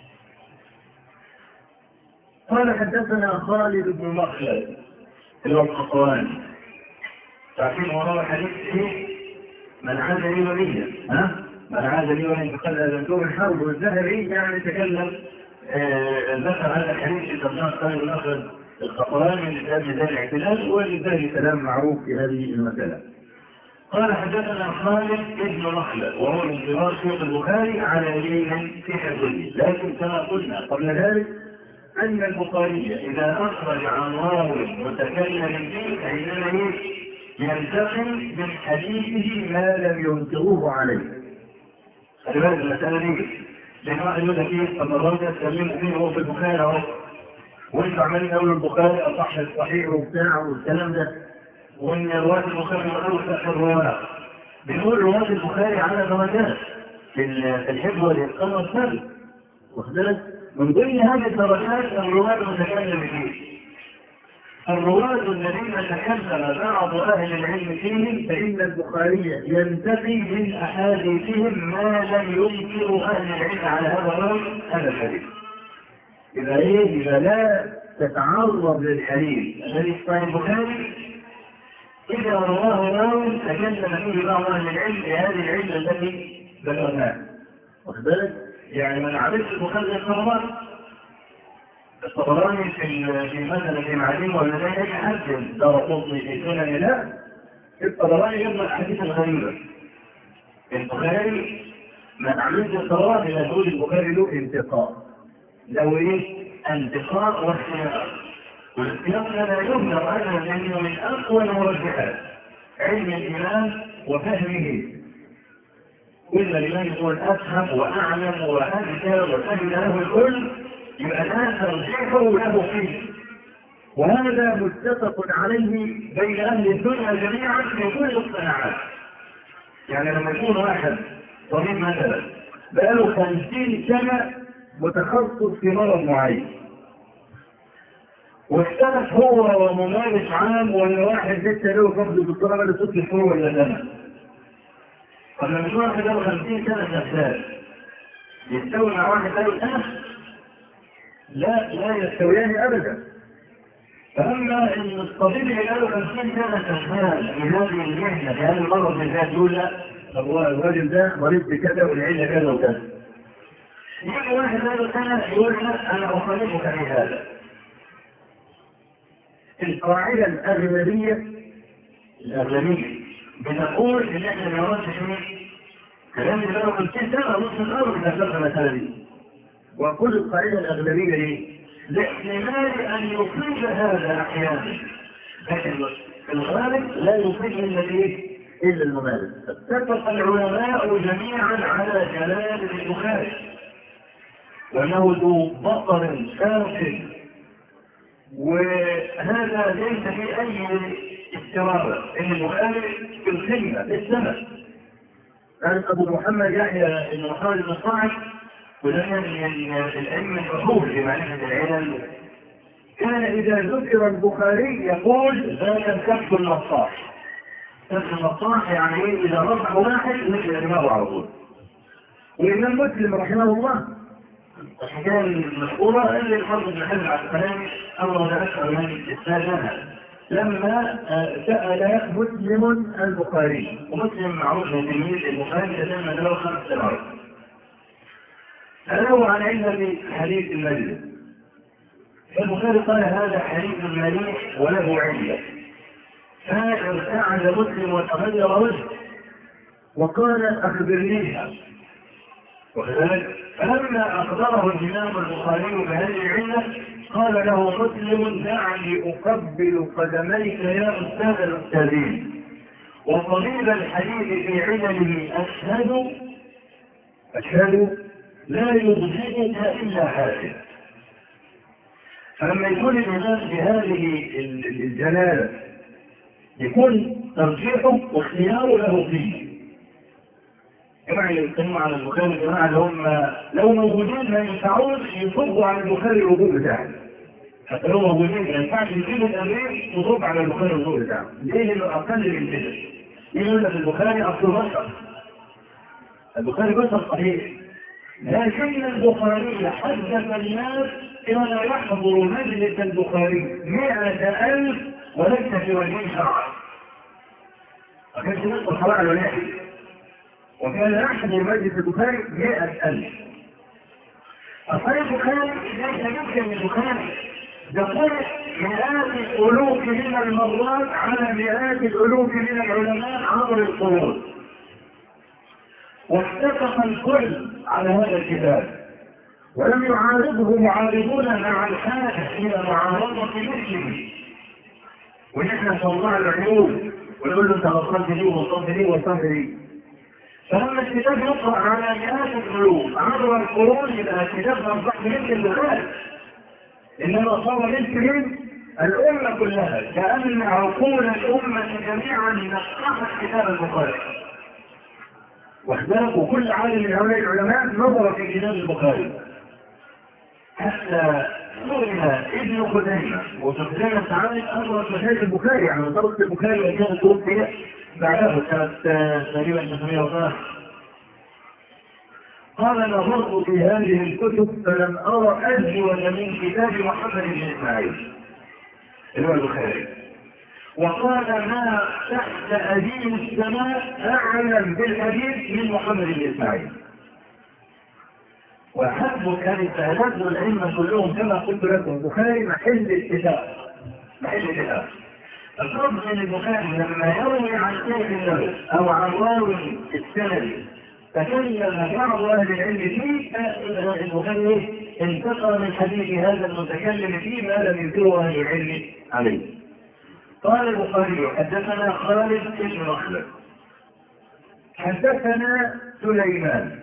B: قال حدثنا خالد بن مخلد اللي هو القطواني، تعرفين وراء حديث ايه؟ من عاد لي وليا، من عاد لي وليا فقد اذنته بالحرب. والذهبي يعني تكلم ذكر هذا الحديث في ترجمه خالد بن مخلد القطواني من اجل ذلك الاعتدال، ولذلك كلام معروف في هذه المساله. قال حدثنا خالد بن مخلد وهو من كبار شيوخ البخاري على يمين في حفظه، لكن كما قلنا قبل ذلك أن البخاري إذا أخرج عن راوي متكلم فيه فإنما ينتقل من حديثه ما لم ينكروه عليه. خلي بالك المسألة دي، لأن واحد يقول لك إيه؟ طب الراوي ده اتكلمت فيه هو في البخاري أهو، وأنتوا عمالين تقولوا البخاري أصح الصحيح وبتاع والكلام ده، وإن رواة البخاري يقولوا في الرواة. بنقول رواة البخاري على درجات في الحفظ والإتقان والثبت، واخد بالك؟ من ضمن هذه الدرجات الرواة المتكلم فيه. الرواة الذين تكلم بعض أهل العلم فيهم فإن البخاري ينتقي من أحاديثهم ما لم ينكر أهل العلم على هذا الراوي هذا الحديث. إذا لا تتعرض للحديث الذي في صحيح البخاري إذا رواه راوي تكلم فيه بعض أهل العلم بهذه العلة التي ذكرناها. واخد بالك؟ يعني من عرفت البخاري الطبراني في مثلا في معلم ولا زي اي حد درقطني في سنن لا، الطبراني يبنى الاحاديث الغريبه. البخاري من عرفت الطبراني لا تقول البخاري له انتقاء، له ايه؟ انتقاء واختيار. والاختيار لا يبنى ابدا لانه من اقوى المرجحات علم الامام وفهمه. كل الإمام يكون أفهم وأعلم وأذكى وسهل له الكل يبقى لا ترجيحه له فيه، وهذا متفق عليه بين أهل الدنيا جميعا في كل الصناعات. يعني لما يكون واحد طبيب مثلا بقاله 50 سنة متخصص في مرض معين، واختلف هو وممارس عام ولا واحد لسه له قبض الدكتوراه بقاله 6 شهور ولا سنة، طب لما يكون واحد له 50 سنة شغال يستوي مع واحد له سنة؟ لا يستويان أبدا. فأما إن الطبيب اللي له 50 سنة شغال في هذه المهنة في هذا المرض بالذات يقول لا، طب هو الراجل ده مريض بكذا والعلة كذا وكذا. يجي واحد له سنة يقول لا أنا أخالفك في هذا. القاعدة الأغلبية بنقول ان احنا ما نردش ايه؟ كلام اللي بقى 50 سنه نص الامر في هذه المساله دي. وكل القاعده الاغلبيه ليه؟ لاحتمال ان يصيب هذا احيانا، لكن الغالب لا يصيب الا ايه؟ الا الممارس. اتفق العلماء جميعا على جلاله البخاري وانه ذو بصر شاف، وهذا ليس في اي استرابة ان البخاري في الخدمة للسنة. كان ابو محمد يحيى بن خالد بن صاعد وده من العلم المشهور في معرفة العلل، كان اذا ذكر البخاري يقول ذاك الكف النصاح. كف النصاح يعني ايه؟ اذا رفع واحد مثل دماغه على طول. والامام مسلم رحمه الله الحكايه المشهوره اللي الحافظ بن حجر العسقلاني امر ذكر من استاذنها لما سأل مسلم البخاري، ومسلم معروف بتلميذ البخاري تسمى له 5 سنوات. سأله عن علة حديث المجلس. البخاري قال هذا حديث مليح وله علة. فارتعد مسلم وتغير وجهه وقال أخبرنيها. وكذلك فلما أخبره الإمام البخاري بهذه العلة قال له مسلم دعني أقبل قدميك يا أستاذ الأستاذين، وطبيب الحديث في علله أشهد لا يضجئك إلا حاسد. فلما يكون الإمام بهذه الجلالة يكون ترجيحه واختياره له فيه. جماعة اللي يتكلموا على البخاري جماعة اللي هم لو موجودين ما ينفعوش يصبوا على البخاري الوجود بتاعه. حتى لو موجودين ما ينفعش يجيب الامريك وضرب على البخاري والظهر بتاعه. ليه؟ انه اقل من كده. يقول لك البخاري اصله بشر. البخاري بشر صحيح. لكن البخاري حدث الناس كما يحضر مجلس البخاري 100,000 وليس في وجه شرع. وكانش يدخل صلاة على الواحد. وكان يحضر مجلس البخاري 100,000. أصحاب البخاري ليس يمكن البخاري يقول مئات الألوف من المرات على مئات الألوف من العلماء عبر القرون. واتفق الكل على هذا الكتاب ولم يعارضه معارضون مع الحاجة إلى معارضة مثله. ونحن نطلع العيوب ونقول له انت وصلت لي ووصلت لي ووصلت لي. فلما الكتاب يقرأ على مئات القلوب عبر القرون يبقى الكتاب أصبح ملك البخاري. إنما صار ملك من الأمة كلها، كأن عقول الأمة جميعا نقحت كتاب البخاري. واختلفوا كل عالم من هؤلاء العلماء نظر في كتاب البخاري. حتى سئل ابن خزيمة وسفيان الثوري أدرك مشايخ البخاري عن طرق البخاري وكانت توفي بعده سنة تقريبا 900. قال نظرت في هذه الكتب فلم أرى أجود من كتاب محمد بن إسماعيل اللي هو البخاري. وقال ما تحت أديم السماء أعلم بالحديث من محمد بن إسماعيل. وحسب كانت أهلاد العلم كلهم كما قلت لكم البخاري محل اتفاق. الفرق بين البخاري لما يروي عن شيخ له أو عن راوي السند فكلم بعض أهل العلم فيه البخاري انتقل من حديث هذا المتكلم فيه ما لم ينكره أهل العلم عليه. قال البخاري حدثنا خالد بن مخلد حدثنا سليمان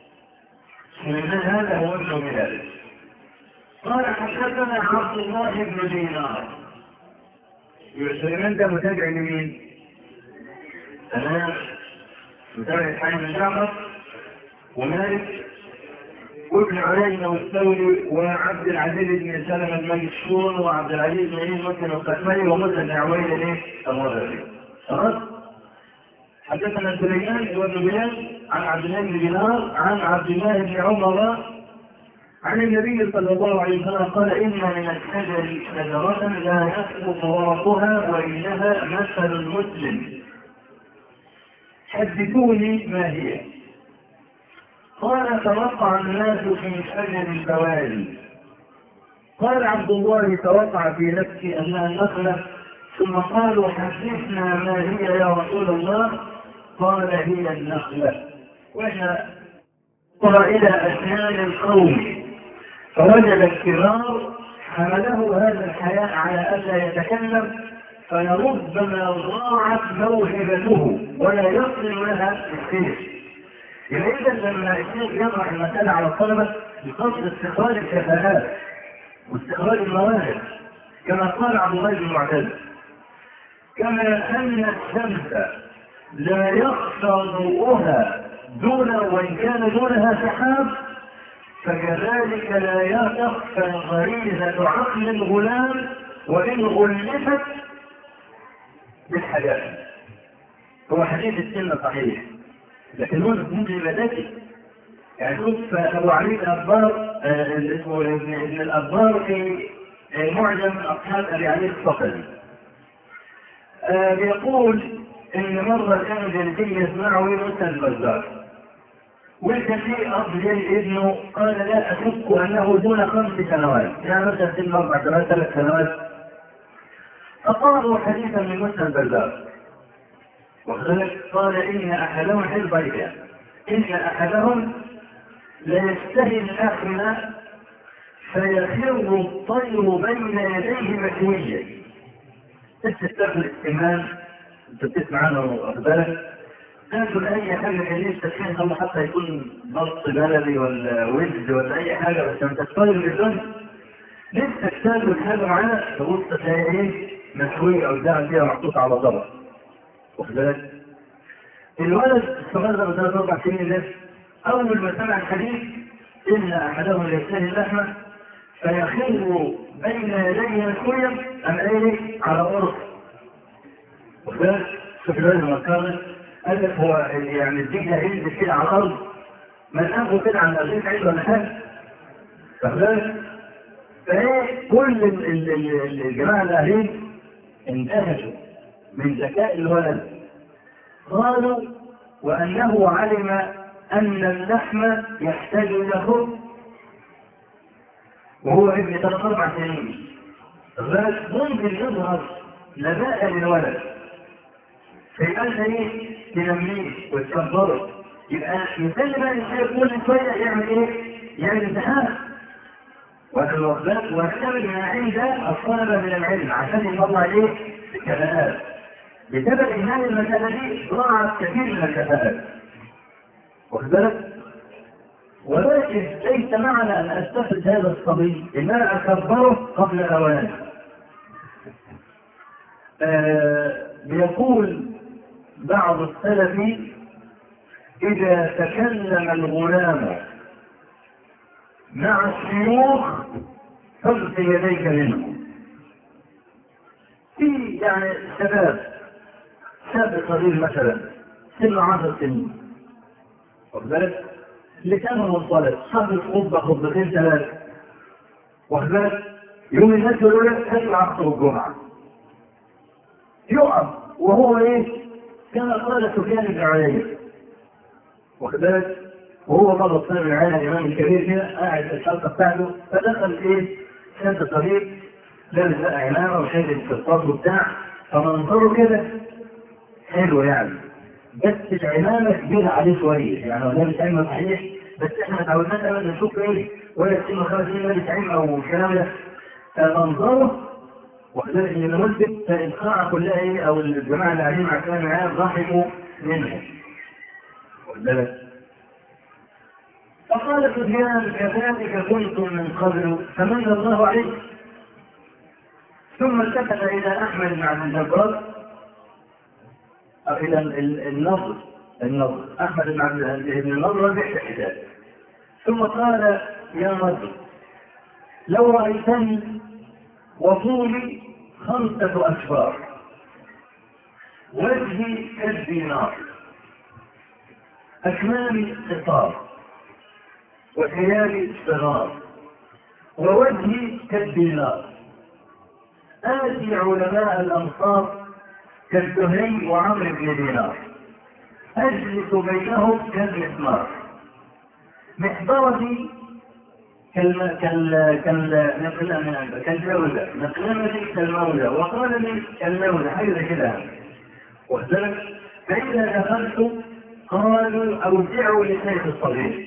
B: هذا هو ابن بلال. قال حدثنا عبد الله بن دينار. سليمان ده متابع لمين؟ تمام، متابع الحاج بن جعفر ومالك وابن عيينة والثوري وعبد العزيز بن سلمة الميسون وعبد العزيز بن عيسى مسلم القشمري ومسلم بن عويل المغربي. خلاص؟ حدثنا سليمان وابن بلال عن عبد الله بن دينار عن عبد الله بن عمر عن النبي صلى الله عليه وسلم قال إن من الشجر شجرة لا يسقط ورقها وإنها مثل المسلم. حدثوني ما هي؟ قال توقع الناس في شجر البوادي. قال عبد الله توقع في نفسي أنها النخلة ثم قالوا حدثنا ما هي يا رسول الله؟ قال هي النخلة. وإحنا قال إلى أسنان القوم فوجد الكبار حمله هذا الحياء على ألا يتكلم فلربما ضاعت موهبته ولا يصل لها الشيخ. إذا لما الشيخ يضع المسألة على الطلبة بقصد استخراج الكفاءات واستخراج المواهب كما قال عبد الله بن معتز كما أن الشمس لا يخفى ضوءها وإن كان دونها سحاب فكذلك لا تخفى غريزة عقل الغلام وإن غلفت بالحياة. هو حديث السنة صحيح لكن هو ممكن يبقى ذكي. يعني شوف أبو علي الأبار اسمه ابن الأبار في معجم أصحاب أبي علي الصقلي بيقول إن مرة كانوا جالسين يسمعوا موسى البزار وكان في أب جاي ابنه قال لا أشك أنه دون 5 سنوات يعني مثلا سن 4 سنوات 3 سنوات فقالوا حديثا من موسى البزار وذلك قال إن أحدهم حزبيا إن أحدهم ليستهي الأخر فيخر الطير بين يديه مشويا. تستخدم الاستمام انت بتسمع عنه واخبارك تاكل اي حاجه خليه تسخين الله حتى يكون ضغط بلدي ولا وزد ولا اي حاجه بس انت تطير بالدنيا لسه تاكل حاجه معانا تبص تلاقي ايه مشويه او بتاع فيها محطوط على طبق واخبارك. الولد الصغير ده 3 4 سنين ده اول ما سمع الحديث ان احدهم يشتهي اللحمه فيخر بين يديه الكريم أم إيه على الأرض. وذلك شوف الوالد المكان قال لك هو يعني الدنيا هينزل كده على الأرض ما تاخده كده عن 40 عيد ولا حاجة. فذلك فايه كل الجماعة الأهلين اندهشوا من ذكاء الولد. قالوا وأنه علم أن اللحم يحتاج إلى خبز وهو ابن 3-4 سنين. فذلك ممكن يظهر لباء للولد فيبقى ايه تنميه وتكبره. يبقى مثال بقى الشيء كل شوية يعمل ايه؟ يعمل امتحان ويختبر من العلم ده الطلبة من العلم عشان يطلع ايه؟ الكفاءات. بسبب ان هذه المسألة دي ضاعت كثير من الكفاءات. واخد بالك؟ ولكن ليس معنى ان استفد هذا الصبي ان انا اكبره قبل اوانه. بيقول بعض السلف إذا تكلم الغلام مع الشيوخ فاغسل يديك منه. في يعني شاب صغير مثلا سنه 10 سنين واخد بالك لسانه منطلق صلي خطبة 2-3 واخد بالك يوم الناس يقولوا لك تطلع خطبة الجمعة يقف وهو ايه كان قال سفيان بن عيينة واخد بالك وهو مرة صار العينة الإمام الكبير كده قاعد في الحلقة بتاعته فدخل ايه شاب صغير لابس بقى عمامة وشايل القرطاس وبتاع فمنظره كده حلو يعني بس العمامة كبيرة عليه شوية يعني هو لابس عمامة صحيح بس احنا اتعودنا ابدا نشوف ايه ولا سنه 5 سنين لابس عمامة والكلام ده فمنظره وكذلك ان المسجد فالقاعة كلها ايه او الجماعة اللي قاعدين مع كلام العام ضحكوا منه وذلك فقال سفيان كذلك كنتم من قبل فمن الله عليك. ثم التفت الى احمد بن عبد الجبار او الى النضر احمد بن عبد النضر بحث الحجاز ثم قال يا رجل لو رايتني وطولي 5 أشبار وجهي كالدينار أكمامي قطار وثيابي صغار ووجهي كالدينار آتي علماء الأمصار كالزهري وعمرو بن دينار أجلس بينهم كالمسمار محضرتي كالجولة مقلمتي كالمولى وقال لي كالمولى حاجة كده وذلك فإذا دخلت قالوا أودعوا لشيخ الصغير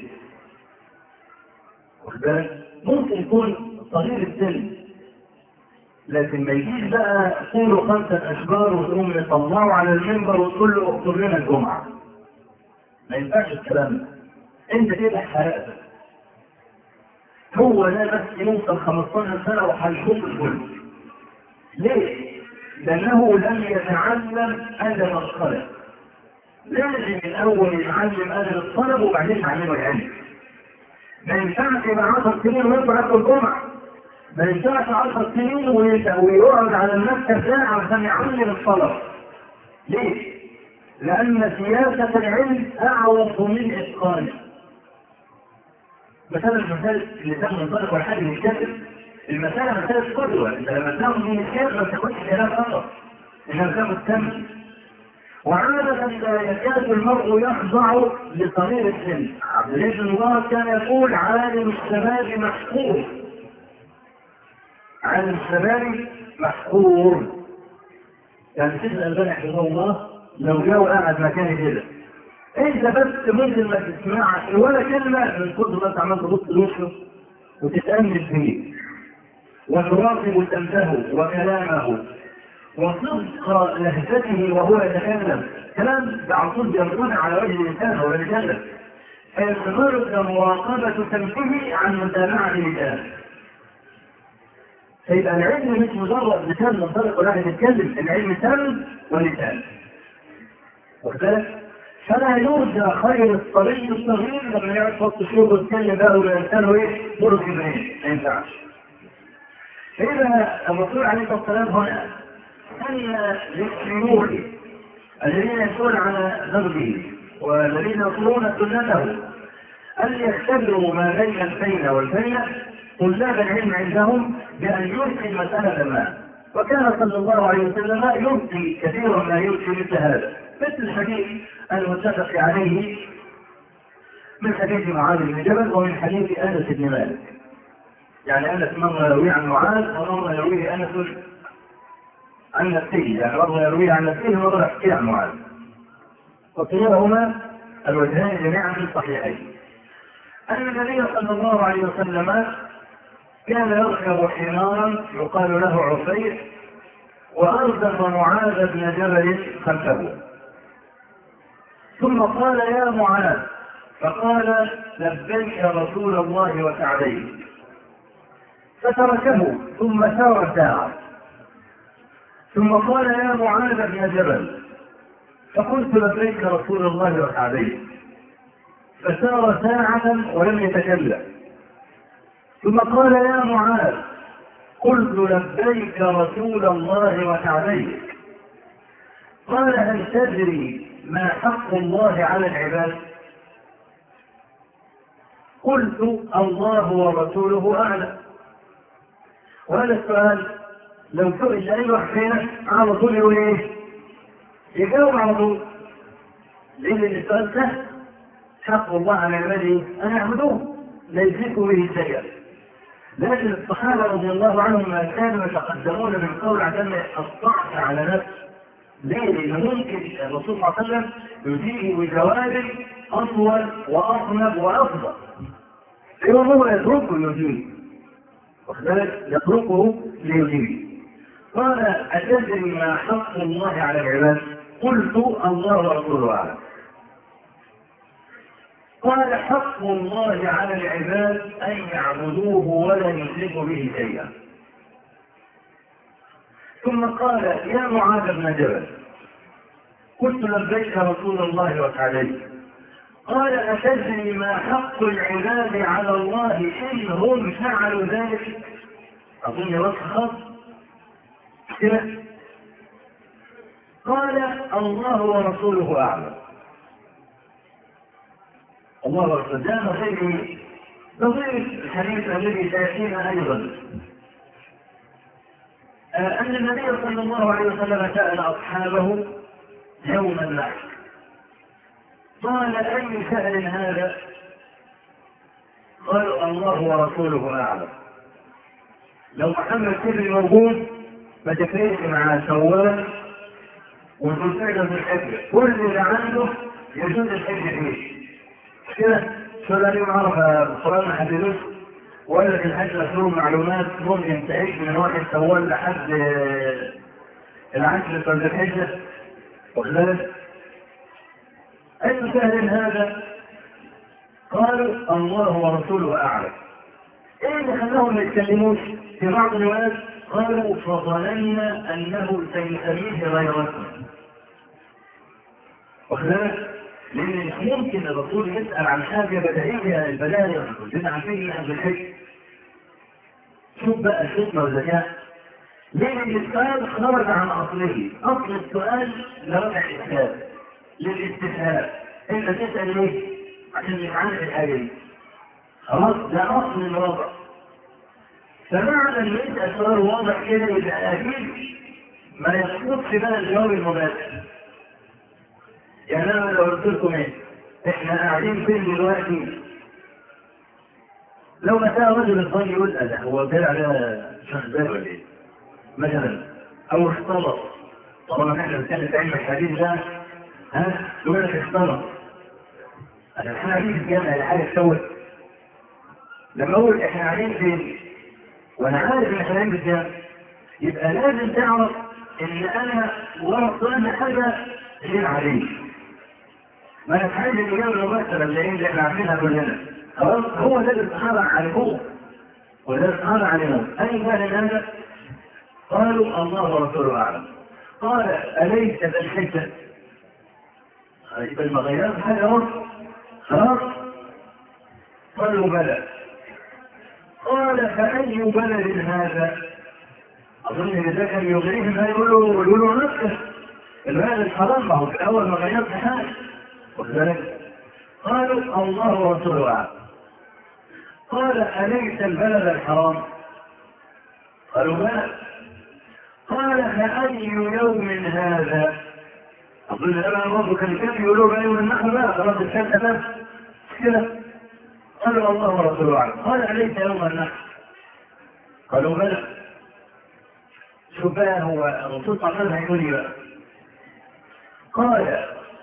B: وذلك ممكن يكون صغير السن لكن ما يجيش بقى طوله 5 أشبار وتقوم يطلعوا على المنبر وتقول له اكتب لنا الجمعة ما ينفعش الكلام ده انت كده حرقتك هو ده بس يوصل 15 سنة وحيشوف الكل. ليه؟ لأنه لم يتعلم أدب الطلب. لازم الأول يتعلم أدب الطلب وبعدين يتعلمه العلم. ما ينفعش يبقى 10 سنين ويطلع في الجمعة. ما ينفعش 10 سنين ويقعد على المكتب ساعة عشان يعلم الطلب. ليه؟ لأن سياسة العلم أعوض من إتقانه. مثلا اللي تاخد من طريق والحاجة يتكلم المسألة مسألة قدوة انت لما تاخد من الشيخ ما تاخدش كلام فقط انها تاخد تم وعادة لا يكاد المرء يخضع لصغير السن. عبد الله بن مبارك كان يقول عالم الشباب محقور عالم الشباب محقور. يعني سيدنا الألباني حفظه الله لو جاء قاعد مكاني كده انت بس ممكن ما تسمعش ولا كلمة من كل ما انت عمال تبص لوشه وتتأمل فيه وتراقب تمته وكلامه وصدق لهجته وهو يتكلم كلام بعصود يرد على وجه الانسان وهو يتكلم فيستمر مراقبة تمته عن متابعة لسانه. فيبقى العلم مش مجرد لسان من طريق واحد يتكلم العلم تم ولسان وكذلك فلا يرجى خير الصبي الصغير لما يقعد فوق الشوط ويتكلم بقى ويلسانه ايه؟ برج جبريل ما ينفعش. فإذا الرسول عليه الصلاة والسلام هنا أن للشيوخ الذين يسيرون على دربه والذين يطلون سنته أن يختبروا ما بين الفين والفين طلاب العلم عندهم بأن يلقي مسألة ما، وكان صلى الله عليه وسلم يلقي كثيرا ما يلقي مثل هذا، مثل الحديث المتفق عليه من حديث معاذ بن جبل ومن حديث أنس بن مالك. يعني أنس مرة يروي عن معاذ ومرة يرويه أنس عن نفسه، يعني مرة يرويه عن نفسه ومرة يحكي عن معاذ، وكلاهما الوجهان جميعا في الصحيحين. أن النبي صلى الله عليه وسلم كان يركب حمارا يقال له عفير وأرسل معاذ بن جبل خلفه، ثم قال يا معاذ، فقال لبيك يا رسول الله وسعديك، فتركه ثم سار ساعة، ثم قال يا معاذ بن جبل، فقلت لبيك رسول الله وسعديك، فسار ساعة ولم يتكلم، ثم قال يا معاذ، قلت لبيك رسول الله وسعديك، قال هل تدري ما حق الله على العباد؟ قلت الله ورسوله أعلم. وهذا السؤال لو سئل أي واحد فينا على طول يقول إيه؟ يجاوب على طول، لأن السؤال سهل. حق الله على عباده أن يعبدوه لا يشركوا به شيئا. لكن الصحابة رضي الله عنهم ما كانوا يتقدمون بالقول عشان الضغط على نفسه. ليه؟ لأنه ممكن الرسول صلى الله عليه وسلم يجيء بجواب أطول وأطنب وأفضل. هو يتركه يجيب، وكذلك يتركه ليجيب. قال أتدري ما حق الله على العباد؟ قلت الله ورسوله أعلم. قال حق الله على العباد أن يعبدوه ولا يشركوا به شيئا. ثم قال يا معاذ بن جبل، قلت لبيك رسول الله وسعديك، قال أتدري ما حق العباد على الله إن هم فعلوا ذلك؟ أظن وصف خاص كده. قال الله ورسوله أعلم. الله ورسوله ده نظير الحديث الذي سيأتينا أيضا أن النبي صلى الله عليه وسلم سأل أصحابه يوم النحر، قال أي سأل هذا؟ قالوا الله ورسوله أعلم. لو محمد كبري موجود ما تفرقش مع شوال وذو القعدة ذو الحجة، كل اللي عنده يجوز الحجة فيه كده. شو اليوم عرف القرآن ما حددوش ولا في الحج لهم معلومات ممكن تعيش من واحد شوال لحد العشر ذو الحجة، وكذلك أي سهل هذا؟ قالوا الله ورسوله أعلم. إيه اللي خلاهم ما يتكلموش؟ في بعض الروايات قالوا فظننا أنه سيسميه غير اسمه، وكذلك لأن مش ممكن الرسول يسأل عن حاجة بديهية البداية كلنا عارفين أهل الحج. شوف بقى الحكمة والذكاء، لأن السؤال خرج عن أصله. أصل السؤال لرفع الإسلام للاستفهام. أنت تسأل ليه؟ عشان يتعرف الحاجة دي. خلاص ده أصل الوضع. فمعنى أن يسأل سؤال واضح كده يبقى أكيد ما يسقط في بال الجواب المباشر. يعني أنا لو قلت لكم إيه؟ إحنا قاعدين فين دلوقتي؟ لو أتى رجل الظن يقول أنا هو طلع على شغال ولا إيه؟ مثلا أو اختلط. طبعا إحنا بنتكلم في علم الحديث ده يقول لك اختلط. احنا قاعدين في الجامعة لحاجة تسوي. لما أقول إحنا قاعدين فين؟ وأنا عارف إن إحنا قاعدين في الجامعة، يبقى لازم تعرف إن أنا ورا صلنا حاجة غير عادية. ما نتحدث الإجابة المباشرة اللي إحنا عارفينها كلنا. خلاص هو ده الصحابة علموه وده الصحابة علموه. أي كان هذا؟ قالوا الله ورسوله أعلم. قال أليس ذا الحجة؟ يبقى المغيرات حاجة وصف. خلاص؟ قالوا بلى. قال فأي بلد هذا؟ أظن إن ده كان يغريهم يقولوا نفسه المال الحرام، ما هو في الأول ما غيرت حاجة. وذلك قالوا الله ورسوله أعلم. قال أليس البلد الحرام؟ قالوا بلى. قال فأي يوم هذا؟ أظن لما الله كان يقولوا بقى يوم النحو بقى خلاص الثالثة بس كده. قالوا الله ورسوله أعلم. قال أليس يوم النحو؟ قالوا بلى. شوف بقى هو الرسول صلى الله عليه وسلم هيقول لي بقى. قال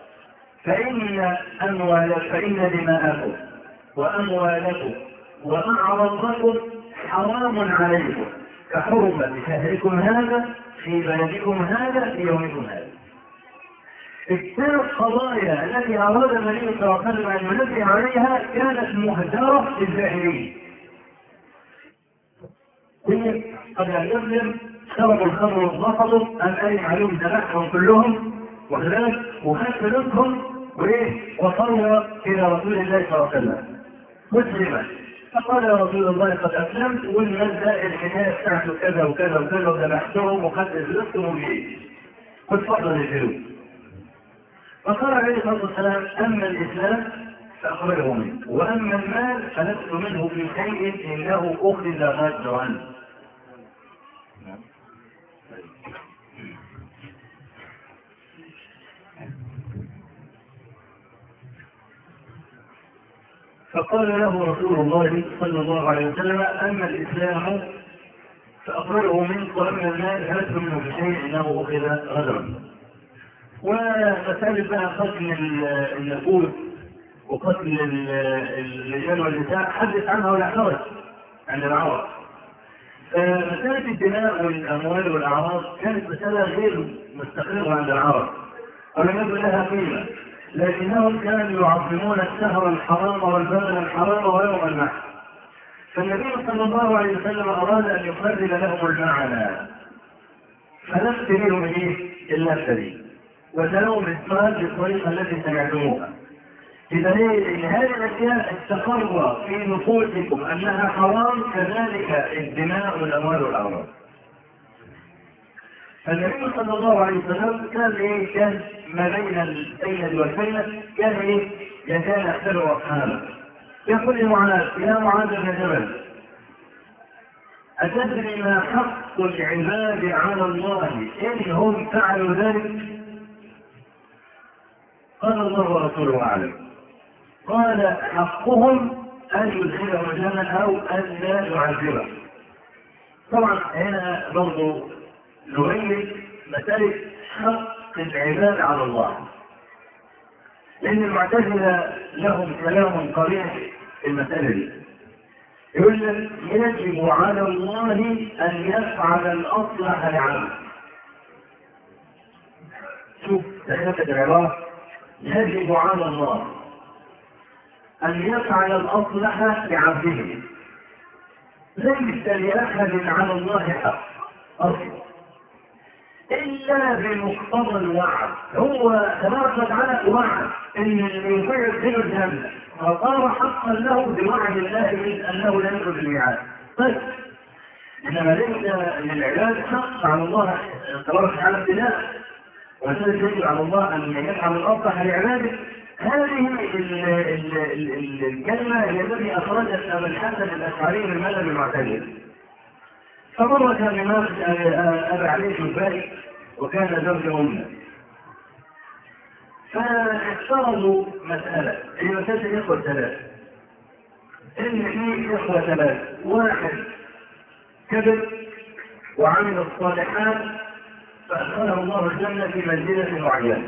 B: فإن دماءكم وأموالكم وأعراضكم حرام عليكم كحرمة شهركم هذا في بلدكم هذا في يومكم هذا. الثلاث قضايا التي أراد النبي صلى الله عليه وسلم أن ينبه عليها كانت مهدرة للجاهلين. قد يظلم شربوا الخمر وانضفضوا أن أين عليهم ذبحهم كلهم وكذلك وخد فلوسهم وصلوا إلى رسول الله صلى الله عليه وسلم مسلما. فقال يا رسول الله قد أسلمت والمزة الحكاية بتاعته كذا وكذا وكذا وذبحتهم وخدت فلوسهم وجيت قد فضل الفلوس. فقال عليه الصلاة والسلام أما الإسلام فأخرجه منه وأما المال فلست منه في شيء إنه أخذ غدرا. فقال له رسول الله صلى الله عليه وسلم أما الإسلام فأخرجه منه وأما المال فلست منه في شيء إنه أخذ غدرا. ومسألة بقى قتل النفوس وقتل الرجال والنساء حدث عنها ولا حرج عند العرب. مسألة الدماء والأموال والأعراض كانت مسألة غير مستقرة عند العرب ولم يكن لها قيمة، لكنهم كانوا يعظمون الشهر الحرام والبلد الحرام ويوم النحر. فالنبي صلى الله عليه وسلم أراد أن يقرب لهم المعنى فلم تريهم إلا السبيل وتلوم الإسلام بالطريقة التي سمعتموها. إذا هذه الأشياء استقر في نفوسكم أنها حرام كذلك الدماء والأموال والأعراض. فالنبي صلى الله عليه وسلم كان ما بين السيد والسيد كان يتناقل أصحابه يقول لمعاذ يا معاذ بن جبل أتدري ما حق العباد على الله إن هم فعلوا ذلك؟ قال الله ورسوله أعلم. قال حقهم أن يدخلهم الجنة أو أن لا يعذبه. طبعا هنا برضو نبين مسألة حق العباد على الله، لأن المعتزلة لهم كلام قبيح في المسألة دي. يقول لك يجب على الله أن يفعل الأصلح لعبده. شوف تخيلت العبارة يجب على الله أن يفعل الأصلح لعبده ليس لأحد على الله حق أصلا إلا بمقتضى الوعد. هو تبارك وتعالى وعد إن يطيع يدخل الجنة فصار حقا له بوعد الله من أنه لا يخرج الميعاد. طيب إنما ليس للعباد حق على الله تبارك وتعالى ابتداء وذلك يجب على الله أن يفعل الأصلح لعباده. هذه الكلمة التي أخرجت أبا الحسن الأشعري من مذهب المعتزلة. فمرة كان يناقش أبا علي الجبائي وكان زوج أمه، فافترضوا مسألة المسألة الإخوة ثلاثة، إن في إخوة ثلاثة، واحد كذب وعمل الصالحات فأدخله الله الجنة في منزلة معينة،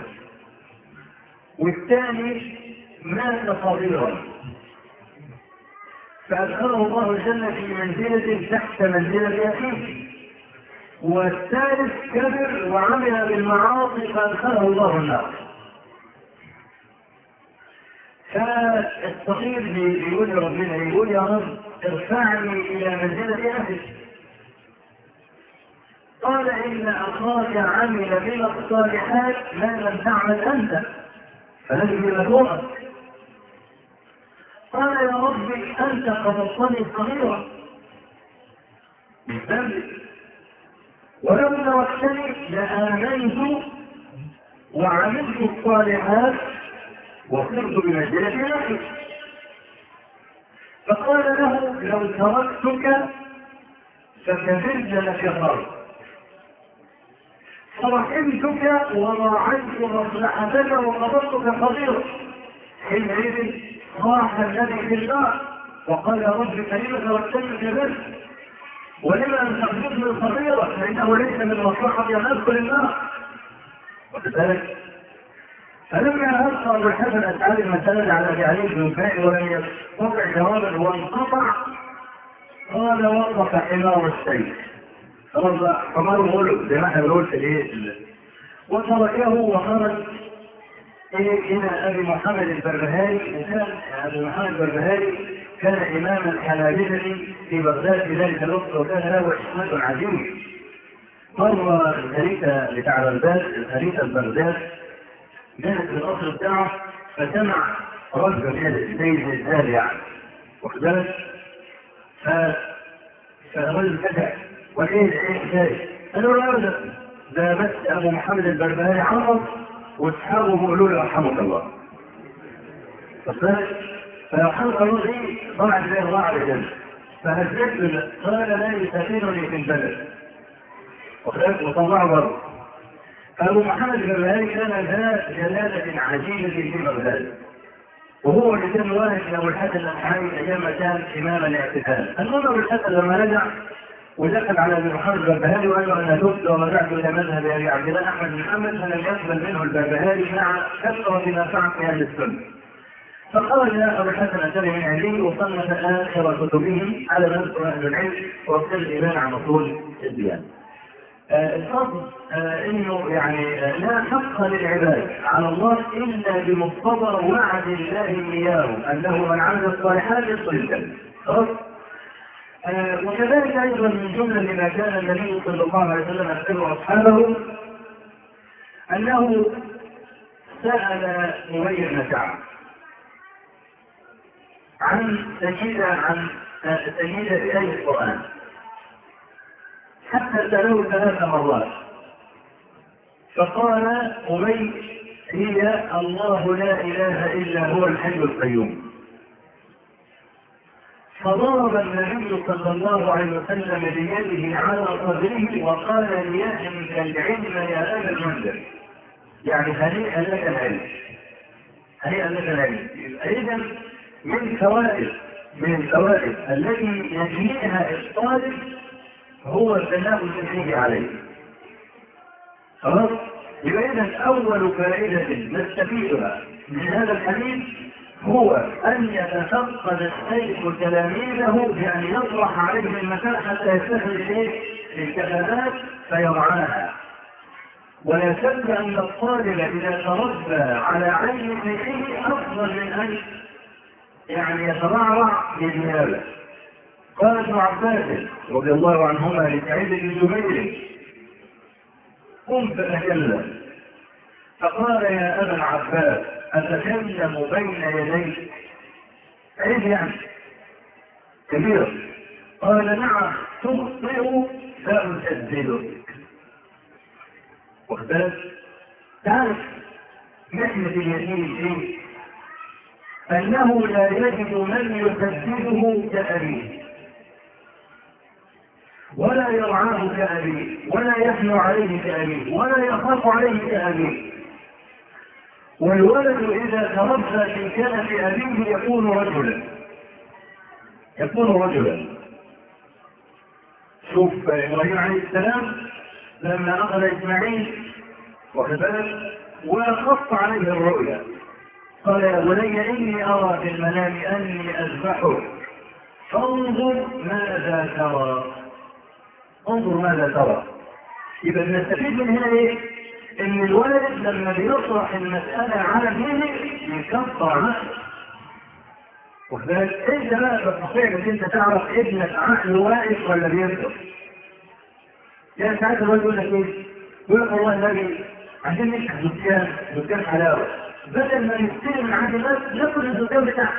B: والثاني مات صغيرا فأدخله الله الجنة في منزلة تحت منزلة أخيه، والثالث كبر وعمل بالمعاصي فأدخله الله النار. فالصغير بيقول ربنا يقول يا رب ارفعني إلى منزلة أخي. قال إن أخاك عمل من الصالحات ما لم تعمل أنت فلازم يبلغك. قال يا ربي أنت قبضتني صغيرا بالذنب ولو تركتني لآمنت وعملت الصالحات وصرت بمنزلة نفسي. فقال له لو تركتك فكبرت لكفرت، فرحمتك وراعيت مصلحتك وقبضتك خطيرا. حينئذ صاح الذي في النار وقال يا رب كلمة تركتني كبرت ولما ان تقبضني الخطيرة فانه ليس من مصلحتي ان ادخل النار. وكذلك فلما ألقى أبو الحسن أسعد المسألة على أبي علي بن الباقي ولم يستطع جوابا وانقطع، قال وقف حمار السيف. خلاص حمار غلو زي ما احنا بنقول في الايه، وتركه وخرج الى ابي محمد البربهاري. وكان ابي محمد البربهاري كان امام الحنابلة في بغداد في ذلك الوقت، وكان له اسماء عظيم. مر الخليفه بتاع بغداد، الخليفه بغداد جاءت القصر بتاعه فسمع رجل زي الزلزال يعني، واخد بالك؟ فالرجل كذا وايه ازاي؟ قالوا له ابدا ده بس ابو محمد البربهاري عرض واصحابه بيقولوا له يرحمك الله. فيرحمك الله دي طلعت زي الرعد كده، فهزت له قال لا يسافرني في البلد، وطلعه بره. فابو محمد البربهاري كان ذا جلاله عجيبه في بغداد، وهو اللي كان واحد من ابو الحسن الاشعري ايام كان امام الاعتزال. المهم ابو الحسن لما رجع ودخل على ابن محمد البربهاري وقال له انا تبت ورجعت الى مذهب ابي عبد الله احمد بن محمد، فلم يقبل منه البربهاري مع كثره ما فعل في اهل السنه. فخرج ابو الحسن الاشعري من عنده وصنف اخر كتبه على ما يذكر اهل العلم وابتدى الايمان عن اصول الديانه. الفضل انه يعني لا حق للعباد على الله الا بمقتضى وعد الله اياه انه من عمل الصالحات يدخل الجنه. وكذلك ايضا من جمله لما كان النبي صلى الله عليه وسلم يخبر اصحابه انه سال ابي بن كعب عن سيدة آية القرآن حتى سألوه 3 مرات، فقال أبي هي الله لا إله إلا هو الحي القيوم. فضرب النبي صلى الله عليه وسلم بيده على صدره وقال ليهمك العلم يا أبا المنذر، يعني هنيئا لك العلم، هنيئا لك العلم. إذا من الفوائد التي يجنيها الطالب هو الثناء الذي عليه. خلاص؟ يبقى إذا أول فائدة نستفيدها من هذا الحديث هو أن يتفقد الشيخ تلاميذه بأن يطرح عليه المكان حتى يستخرج الكفاءات فيرعاها. ولا شك أن الطالب إذا تربى على عين شيخه أفضل من أن يعني يترعرع بالنيابة. قال ابن عباس رضي الله عنهما لسعيد بن جبير قم فأكلم، فقال يا أبا العباس أتكلم بين يديك؟ عيب يعني كبير. قال نعم تخطئ فأسددك. واخبرت تعرف نحمة اليتيم فيه أنه لا يجد من يسدده كأبيه ولا يرعاه كأبيه ولا يحنو عليه كأبيه ولا يخاف عليه كأبيه. والولد إذا تربى في كنف أبيه يكون رجلا. شوف إبراهيم عليه السلام لما أخذ إسماعيل وخف عليه الرؤيا قال يا بني إني أرى في المنام أني أذبحك فانظر ماذا ترى. يبقى نستفيد من هنا ايه؟ ان الولد لما بيطرح المسألة على ابنه يكفر عقله. وكذلك انت بقى تستطيع ان انت تعرف ابنك عقله واقف ولا بيركض. يعني ساعات الولد يقول لك ايه؟ يقول لك والله النبي عشان نفتح دكان حلاوة بدل ما نشتري من عند الناس ناخد الدكان بتاعها.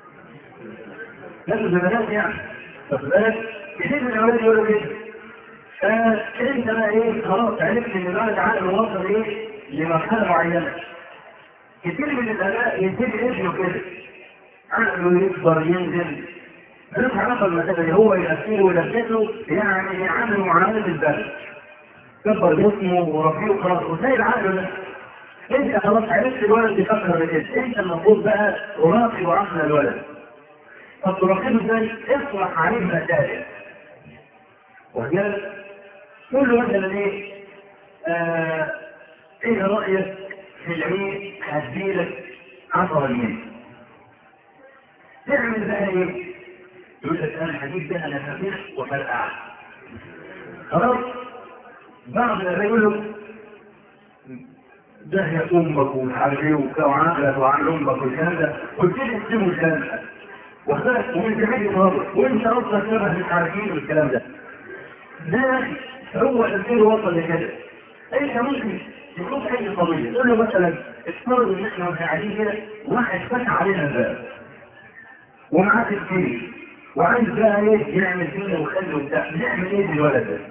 B: ناخد زبالات يعني. فكذلك كثير من الأولاد يقولوا كده فانت بقى ايه خلاص عرفت ان الولد عقله وصل ايه لمرحله معينه. كتير من الاباء يبتدي ابنه كده عقله يكبر ينزل ملوش علاقه بالمساله دي، هو يأثره ويلبسه يعني يعامله معامله البلد، كبر جسمه وربيه وخلاص وسايب عقله ده. انت خلاص عرفت الولد بيفكر بكده، انت المفروض بقى تراقب عقل الولد. طب تراقبه ازاي؟ اصلح عليه مسائل. وكذلك قول له مثلا ايه؟ ايه رايك في العيد هديلك 10 جنيه؟ تعمل بقى ايه؟ يقول لك انا هجيب ده انا خفيف وفرقع. خلاص؟ بعض الاباء يقول له ده يا امك ومش عارف ايه وعقلك وعن امك والكلام ده، قلت لي اسمه الكلام ده. واخدك وانت حاجه مره وانت اصلا شبه مش عارفين والكلام ده. ده هو التفكير وصل لكده. انت ممكن يكون اي قضيه تقول له مثلا افترض ان احنا قاعدين كده واحد فتح علينا الباب ومعاه تفكير وعايز بقى ايه يعمل كده وخلي وبتاع، نعمل ايه بالولد ده؟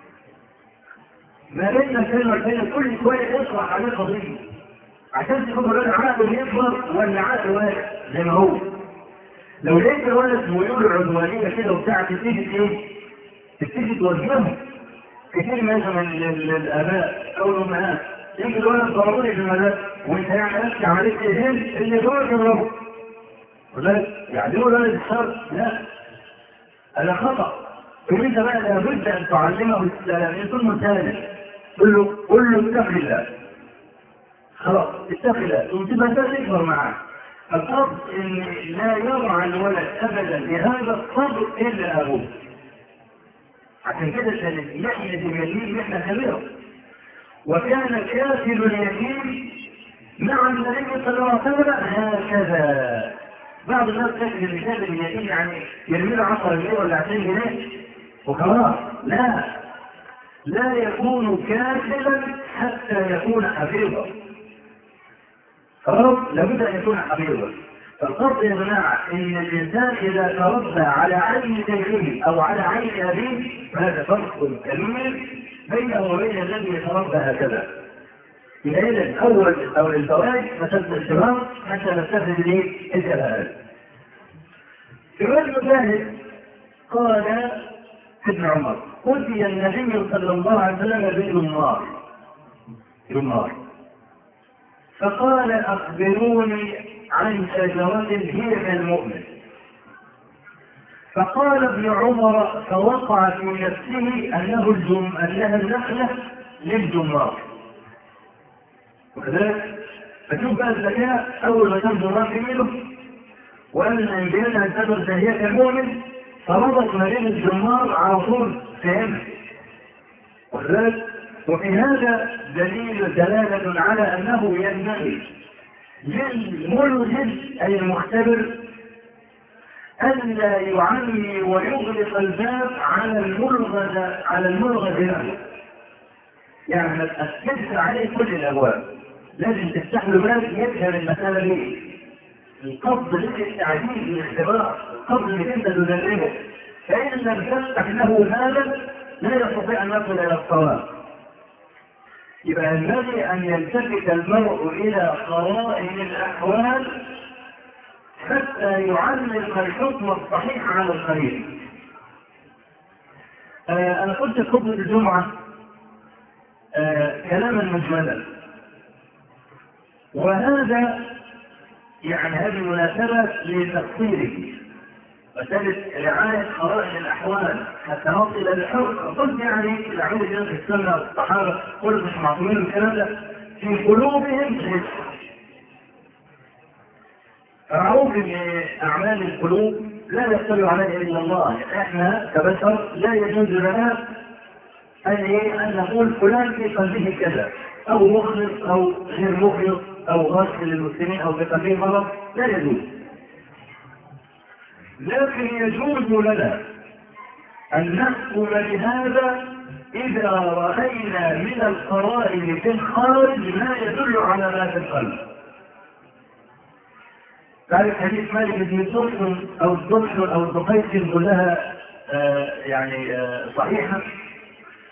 B: ما بيننا كلمه كده كل شويه يطرح عليه قضيه عشان تكون الولد عقله يكبر ولا عقله واقع زي ما هو. لو لقيت الولد ميول عدوانيه كده وبتاع تبتدي ايه؟ تبتدي توجهه. كثير مثلا الاباء او الامهات يجي الولد ضربوني في المدرسه وانت يعني نفسي عمليه ايه اللي دول يضربه. يعني هو الولد الشر؟ لا، هذا خطا. وانت بقى لابد ان تعلمه يكون مثالي. قل له اتق الله. خلاص اتق الله وتبقى تكبر معاه. القصد ان لا يضع الولد ابدا بهذا الصبر الا ابوه. عشان كده كان يحيى اليتيم احنا كبيره. وكان كافل اليتيم مع النبي صلى الله عليه وسلم هكذا. بعض الناس تجد ان كافل اليتيم يعني يرمي له 10 جنيه ولا 20 جنيه وخلاص. لا يكون كافلا حتى يكون حفيظا. خلاص لابد ان يكون حفيظا. فالقصد يا جماعه ان الانسان اذا تربى على عين شيخه او على عين ابيه فهذا فرق كبير بينه وبين الذي يتربى هكذا. اذا اول او الفوائد مساله الشباب حتى نستفيد به الجلال. في الرجل الثالث قال ابن عمر أتي النبي صلى الله عليه وسلم بالنار فقال أخبروني عن شجرة هي المؤمن. فقال ابن عمر فوقع في نفسه أنها النخلة للجمار. وكذلك فتشوف بقى الذكاء أول ما تنظر الله في يده وأن أنبياء الشجرة هي كالمؤمن فربط ما بين الجمار على طول فهم. وكذلك وفي هذا دلالة على أنه ينبغي للملزم أي المختبر ألا يعمي ويغلق الباب على الملغز له. يعني ما تأكدش عليه كل الأبواب، لازم تفتح له باب يفهم المسألة دي. القصد للتعديل والاختبار، القصد انك انت تدربه، فإن لم تفتح له بابا لا يستطيع أن يصل إلى الصواب. يبقى ينبغي أن يلتفت المرء إلى قرائن الأحوال حتى يعلق الحكم الصحيح على الخليل. أنا قلت في خطبة الجمعة كلاما مجملا، وهذا يعني هذه المناسبة لتفصيله مسألة رعاية قرائن الأحوال حتى نصل للحكم. قلت يعني العلم في السنة والصحابة قلت مش معصومين الكلام ده في قلوبهم رزق. معروف ان أعمال القلوب لا يطلع عليها إلا الله. احنا كبشر لا يجوز لنا أن نقول فلان في قلبه كذا أو مخلص أو غير مخلص أو غاشل للمسلمين أو في قلبه مرض، لا يجوز. لكن يجوز لنا أن نحكم بهذا إذا رأينا من القرائن في الخارج ما يدل على ما في القلب. تعرف حديث مالك بن الدخن أو الدخن كلها يعني صحيحة.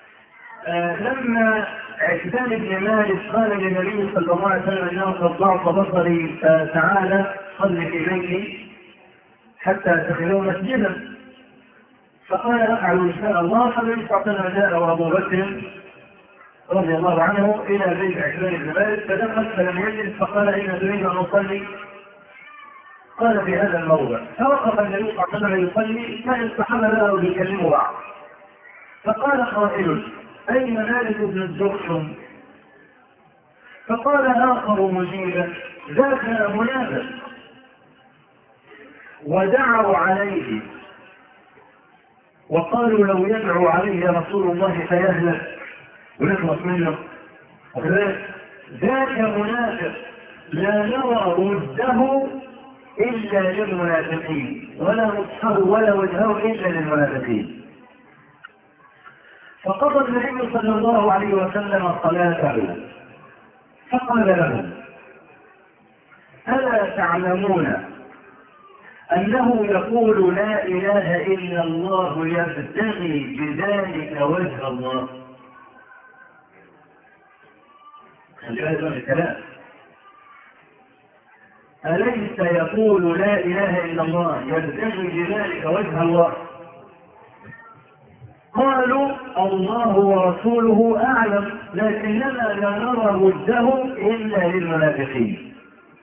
B: لما عتبان بن مالك قال للنبي صلى الله عليه وسلم انه قد ضعف بصري فتعالى صل في بيتي حتى اتخذه مسجدا، فقال افعل ان شاء الله. فالنبي صلى الله عليه وسلم جاء ابو بكر رضي الله عنه الى بيت عتبان بن مالك فدخل فلم يجلس، فقال ان تريد ان اصلي؟ قال في هذا الموضع. فوقف النبي صلى الله عليه وسلم يصلي، كان الصحابه له بيكلموا بعض، فقال قائل اين مالك بن الدخشم؟ فقال اخر مجيبا ذاك منافق. ودعوا عليه وقالوا لو يدعو عليه رسول الله فيهلك ونخلص منه. ذاك منافق لا نرى وده إلا للمنافقين ولا وجهه ولا وجهه إلا للمنافقين. فقضى النبي صلى الله عليه وسلم صلاته فقال لهم ألا تعلمون أنه يقول لا إله إلا الله يبتغي بذلك وجه الله؟ خلي بالك من الكلام. أليس يقول لا إله إلا الله يبتغي بذلك وجه الله؟ قالوا الله ورسوله أعلم، لكننا لا نرى وده إلا للمنافقين.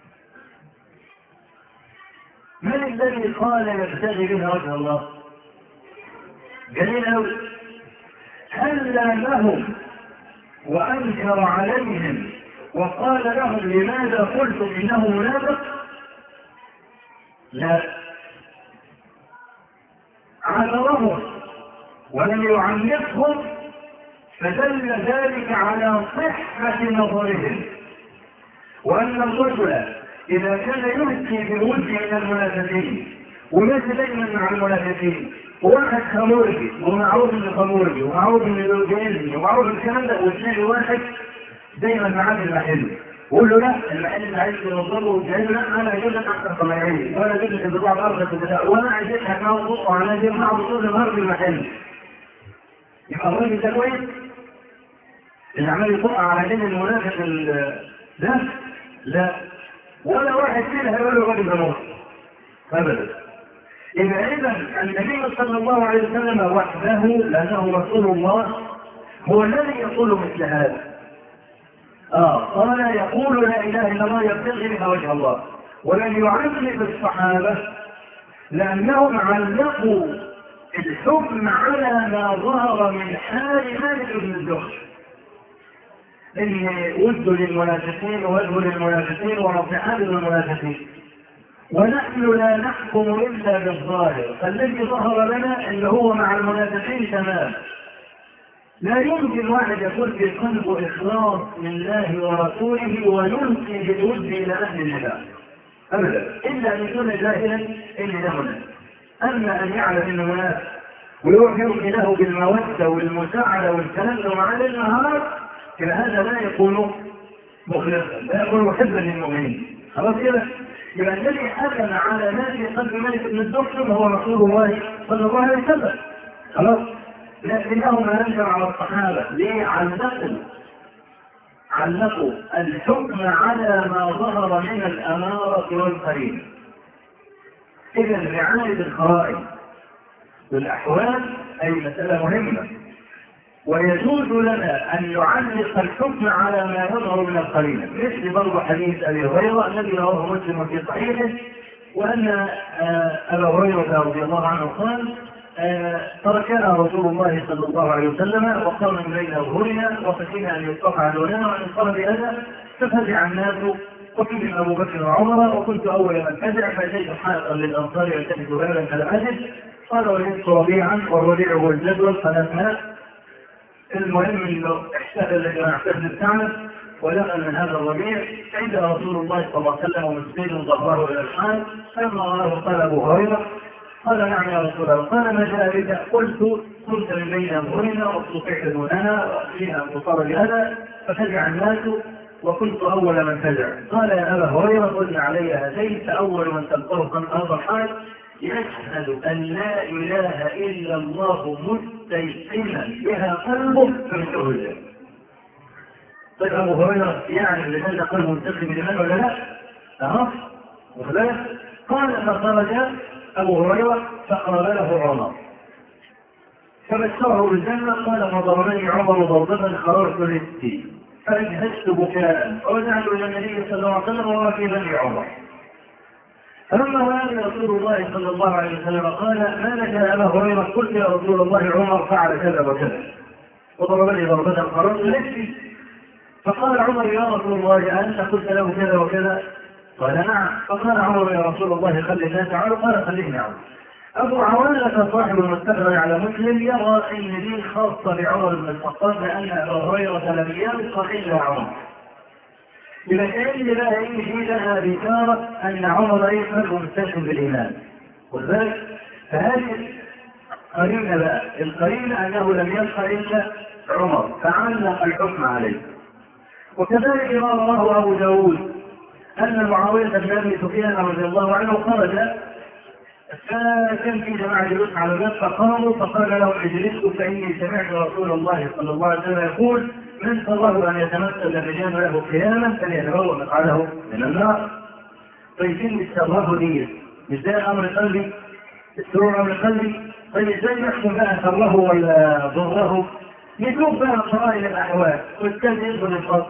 B: من الذي قال يبتغي بها وجه الله؟ جميل أوي. هل لامهم وأنكر عليهم وقال لهم لماذا قلتم إنه منافق؟ لا، عذرهم ولم يعنفهم، فدل ذلك على صحة نظرهم، وأن الرجل إذا كان يهدي بالود من المنافقين وماشي دايما مع المنافقين، وواحد خمورجي ومعروف انه خمورجي ومعروف انه لوجيزي ومعروف الكلام ده، وتلاقي واحد دايما معاه المحل وقول له لا المحل اللي عايز يوظفه وجايز لا انا هجيب لك احسن طبيعيه وانا هجيب لك البضاعه الارض وانا عايزك معاه وضوء وانا هجيب معاه بطول النهار في المحل. يبقى الراجل ده كويس اللي عمال يطق على دين المنافق ده؟ لا، ولا واحد فينا هيقول له الراجل ده موت ابدا. إذا النبي صلى الله عليه وسلم وحده لأنه رسول الله هو الذي يقول مثل هذا. قال يقول لا إله إلا الله يبتغي بها وجه الله، ولم يعلم الصحابة لأنهم علقوا الحكم على ما ظهر من حال مالك بن الدخشم، إن وده للمنافقين ووجه للمنافقين ورفعان للمنافقين، ونحن لا نحكم إلا بالظاهر، فالذي ظهر لنا اللي هو مع المنافقين تمام. لا يمكن واحد يكون في قلبه إخلاص لله ورسوله ويلقي بالود إلى أهل الله أبدا، إلا أن يكون جاهلا إلا لهنا. أما أن يعلم أنه منافق ويروح يلقي له بالمودة والمساعدة والكلام ده مع النهار، فهذا لا يكون مخلصا، لا يكون محبا للمؤمنين. خلاص كده؟ يبقى الذي حكم على ما في قلب مالك بن الدخشم هو رسول الله صلى الله عليه وسلم. خلاص؟ لكنهم ما ننكر على الصحابه، ليه؟ علقوا الحكم على ما ظهر من الاماره والقرينه. اذا رعايه الخرائط والاحوال اي مساله مهمه، ويجوز لنا أن نعلق الحكم على ما يظهر من القرينة، مثل برضو حديث أبي هريرة الذي رواه مسلم في صحيحه، وأن أبا هريرة رضي الله عنه قال تركنا رسول الله صلى الله عليه وسلم وقام من بين ظهورنا وخشينا أن يقطع دوننا وأن ينقر بهذا، ففزع الناس وكنت أبو بكر وعمر وكنت أول من فزع، فأتيت حائطا للأنصار يلتفت بابا فلم أجد، قال وجدت ربيعا والربيع هو الجدول فلما المهم انه احتفل لما احتفل الثعلب ولقى من هذا الربيع عند رسول الله صلى الله عليه وسلم ومسكين ظهره الى الحال، فلما راه قال ابو هريره قال نعم يا رسول الله، قال ما جاء بك؟ قلت كنت من بين انظرنا واستطيعت دوننا فيها ان تصاب بهذا ففزع الناس وكنت اول من فزع. قال يا ابا هريره قلنا علي هذين، فاول من تلقاه هذا الحال يشهد ان لا اله الا الله مستيقنا بها قلبه فمسؤول الجنة. طيب أبو هريرة يعني اللي هذا قلبه مستيقن بالإيمان ولا لا؟ وخلاص قال فخرج أبو هريرة فقابله عمر فبشره بالجنة. قال فضربني عمر ضربة خررت رزقي فأجهزت بكاء ورجعت إلى النبي صلى الله عليه وسلم وهو في بني عمر. فلما رآني رسول الله صلى الله عليه وسلم قال ما لك يا أبا هريرة؟ قلت يا رسول الله عمر فعل كذا وكذا وضربني ضربة خررت رزقي. فقال عمر يا رسول الله أنت قلت له كذا وكذا؟ قال نعم. فقال عمر يا رسول الله خلي الناس عنه. قال خليني عنه. أبو عوانة صاحب المستخرج على مسلم يرى أن دي خاصة بعمر بن الخطاب لأن أبا هريرة لم يبق إلا عمر. إذا كان لا يجي لها بشارة أن عمر يفرق مستشفى بالإيمان. وذلك فهذه قرينة بقى، القرينة أنه لم يبق إلا عمر فعلق الحكم عليه. وكذلك رواه أبو داود أن معاوية بن أبي سفيان رضي الله عنه خرج فكان في جماعة جلوس على الباب فقاموا فقال لهم اجلسوا فإني سمعت رسول الله صلى الله عليه وسلم يقول من سره أن يتمثل الرجال له قياما فليتبوأ مقعده من النار. طيب السره دي مش ده أمر قلبي؟ السرور أمر قلبي؟ طيب ازاي نحكم بقى سره ولا ضره؟ نشوف بقى قرائن الأحوال والكلب يدخل الفصل.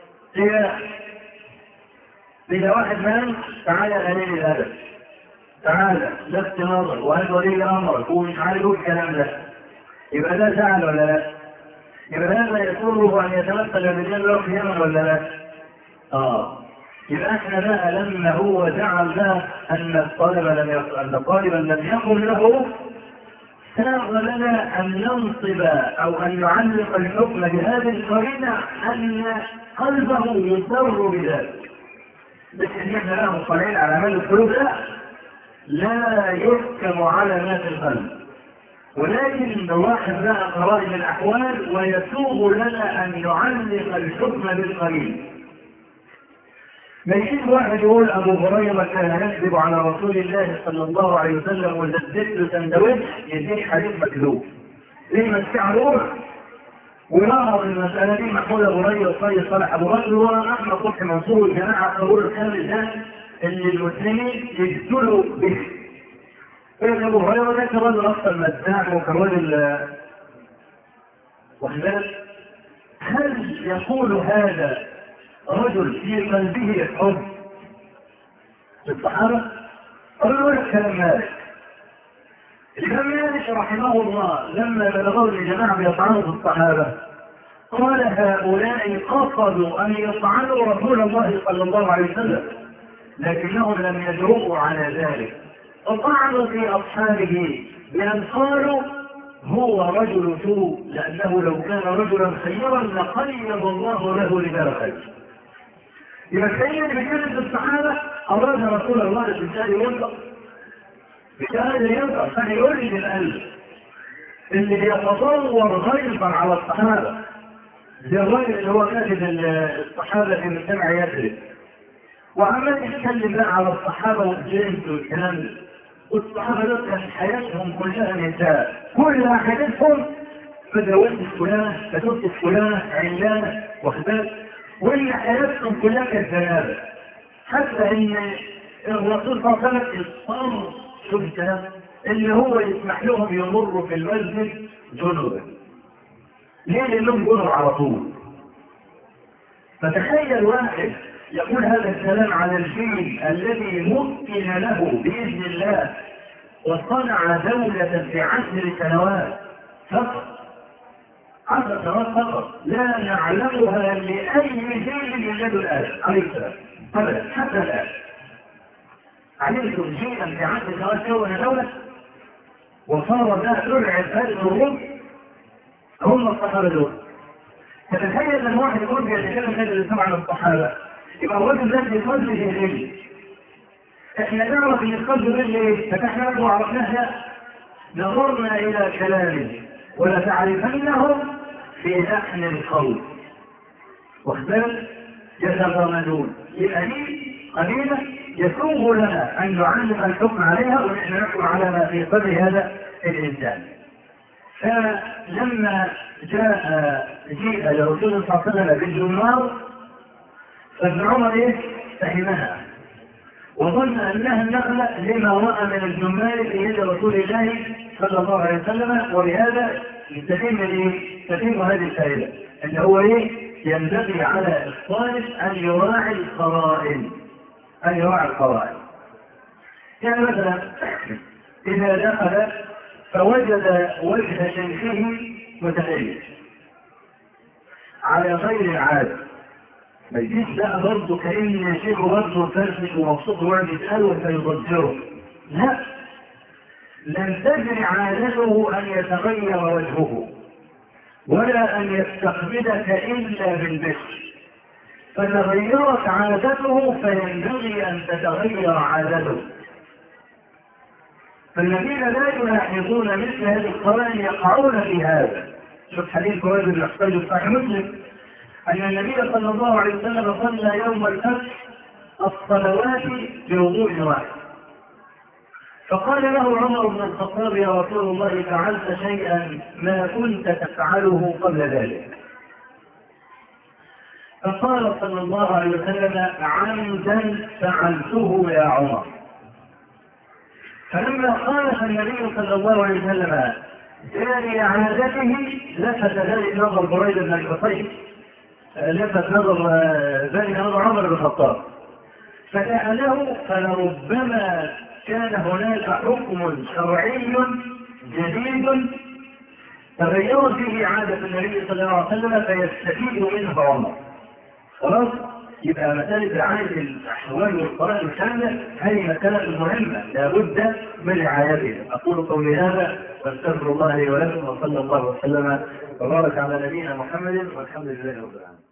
B: إذا واحد مان تعالى قليل الأدب تعالى لفت نظر وهل ولي أمرك ومش عارف الكلام ده، يبقى ده زعل ولا لا؟ يبقى هذا يسره أن يتمثل الرجال له قياما ولا لا؟ يبقى احنا بقى لما هو زعل ده أن الطالب لم يقل له ساغ لنا أن ننصب أو أن نعلق الحكم بهذه القرينة أن قلبه يضر بذلك. بس إن احنا لا مطلعين على أعمال القلوب لا يحكم على ما في القلب، ولكن نلاحظ بقى قرائن الأحوال ويسوغ لنا أن نعلق الحكم بالقرينة. ما يجيب واحد يقول أبو هريرة كان يكذب على رسول الله صلى الله عليه وسلم وزدت له سندوتش يديك حديث مكذوب. ليه مسكع روح؟ ونعرض المسألة دي محمود أبو هريرة الطيب صالح أبو بكر وأحمد صبحي منصور الجماعة الطابور الكامل ده اللي المسلمين يجدلوا به. أبو هريرة ده كرجل أصل مداع وكرجل وخلال. هل يقول هذا رجل في قلبه حب الصحابة؟ قالوا له كلام مالك. الإمام مالك رحمه الله لما بلغوا الجماعة بيطعنوا في الصحابة قال هؤلاء قصدوا أن يطعنوا رسول الله صلى الله عليه وسلم لكنهم لم يجرؤوا على ذلك وطعنوا في أصحابه بأن قالوا هو رجل سوء لأنه لو كان رجلا خيرا لقيض الله له لبركته. إذا كان بكلمة الصحابة أراد رسول الله بالتالي ينطق بالتالي ينطق فيولد القلب اللي بيتطور غيظا على الصحابة زي الراجل اللي هو كاتب الصحابة في مجتمع يثرب وعمال يتكلم بقى على الصحابة والجنس والكلام ده. والصحابة دول كانت حياتهم كلها نساء كل حياتهم فجوزت فلانة فتوت فلانة علانة واخدات وإن حياتهم كلها كانت زنابة حتى إن الرسول صلى الله عليه وسلم اضطر شوف الكلام اللي هو يسمح لهم يمروا في المسجد جنوبا. ليه؟ لأنهم جنوب على طول. فتخيل واحد يقول هذا الكلام على الجيل الذي ممكن له بإذن الله وصنع دولة في 10 سنوات فقط 10 سنوات فقط لا نعلمها لأي جيل يوجد الآن عليه السلام أبدا حتى الآن. علمتم جيلا في 10 سنوات كون دولة وصار ذا سرعة هذه الروم هم الصحابة دول. فتخيل ان واحد يقول بيتكلم هذا الاسلام عن الصحابة يبقى الرجل ده في قلبه الرجل. احنا نعرف ان القلب الرجل ايه؟ فتحنا له وعرفناها نظرنا الى كلامه ولتعرفنهم في لحن القول واختلف يتضامنون. يبقى دي قليلة يسوغ لنا ان نعلق الحكم عليها ونحن نحكم على ما في قلب هذا الانسان. فلما جيء لرسول الله صلى الله عليه وسلم بالجمار، فابن عمر فهمها وظن انها النخله لما راى من الجمال في يد رسول الله صلى الله عليه وسلم، ولهذا تتم هذه الفائده ان هو ينبغي على الطالب ان يراعي القرائن. يعني مثلا اذا دخل فوجد وجه شيخه متغير على غير العاده، ما يجيش لا برضه كأن شيخه برضه فرفش ومبسوط وقاعد يسأله فيضجره، لا، لم تجري عادته أن يتغير وجهه ولا أن يستقبلك إلا بالبشر، فتغيرت عادته فينبغي أن تتغير عادته. فالذين لا يلاحظون مثل هذه القرائن يقعون في هذا. شوف حديث رجل بن حسين في صحيح مسلم أن النبي صلى الله عليه وسلم صلى يوم الفتح الصلوات بوضوء واحد، فقال له عمر بن الخطاب يا رسول الله فعلت شيئا ما كنت تفعله قبل ذلك، فقال صلى الله عليه وسلم عمدا فعلته يا عمر. فلما خالف النبي صلى الله عليه وسلم جاري عادته لفت ذلك نظر بريدة بن الحصين، لفت نظر ذلك نظر عمر بن الخطاب، فسأله فلربما كان هناك حكم شرعي جديد تغيرت فيه عادة النبي صلى الله عليه وسلم فيستفيد منه عمر. خلاص، يبقى مسألة رعاية الأحوال والقرائن الكاملة هذه مسألة مهمة لابد من رعايتها. أقول قولي هذا واستغفر الله لي ولكم، وصلى الله وسلم وبارك على نبينا محمد والحمد لله رب العالمين.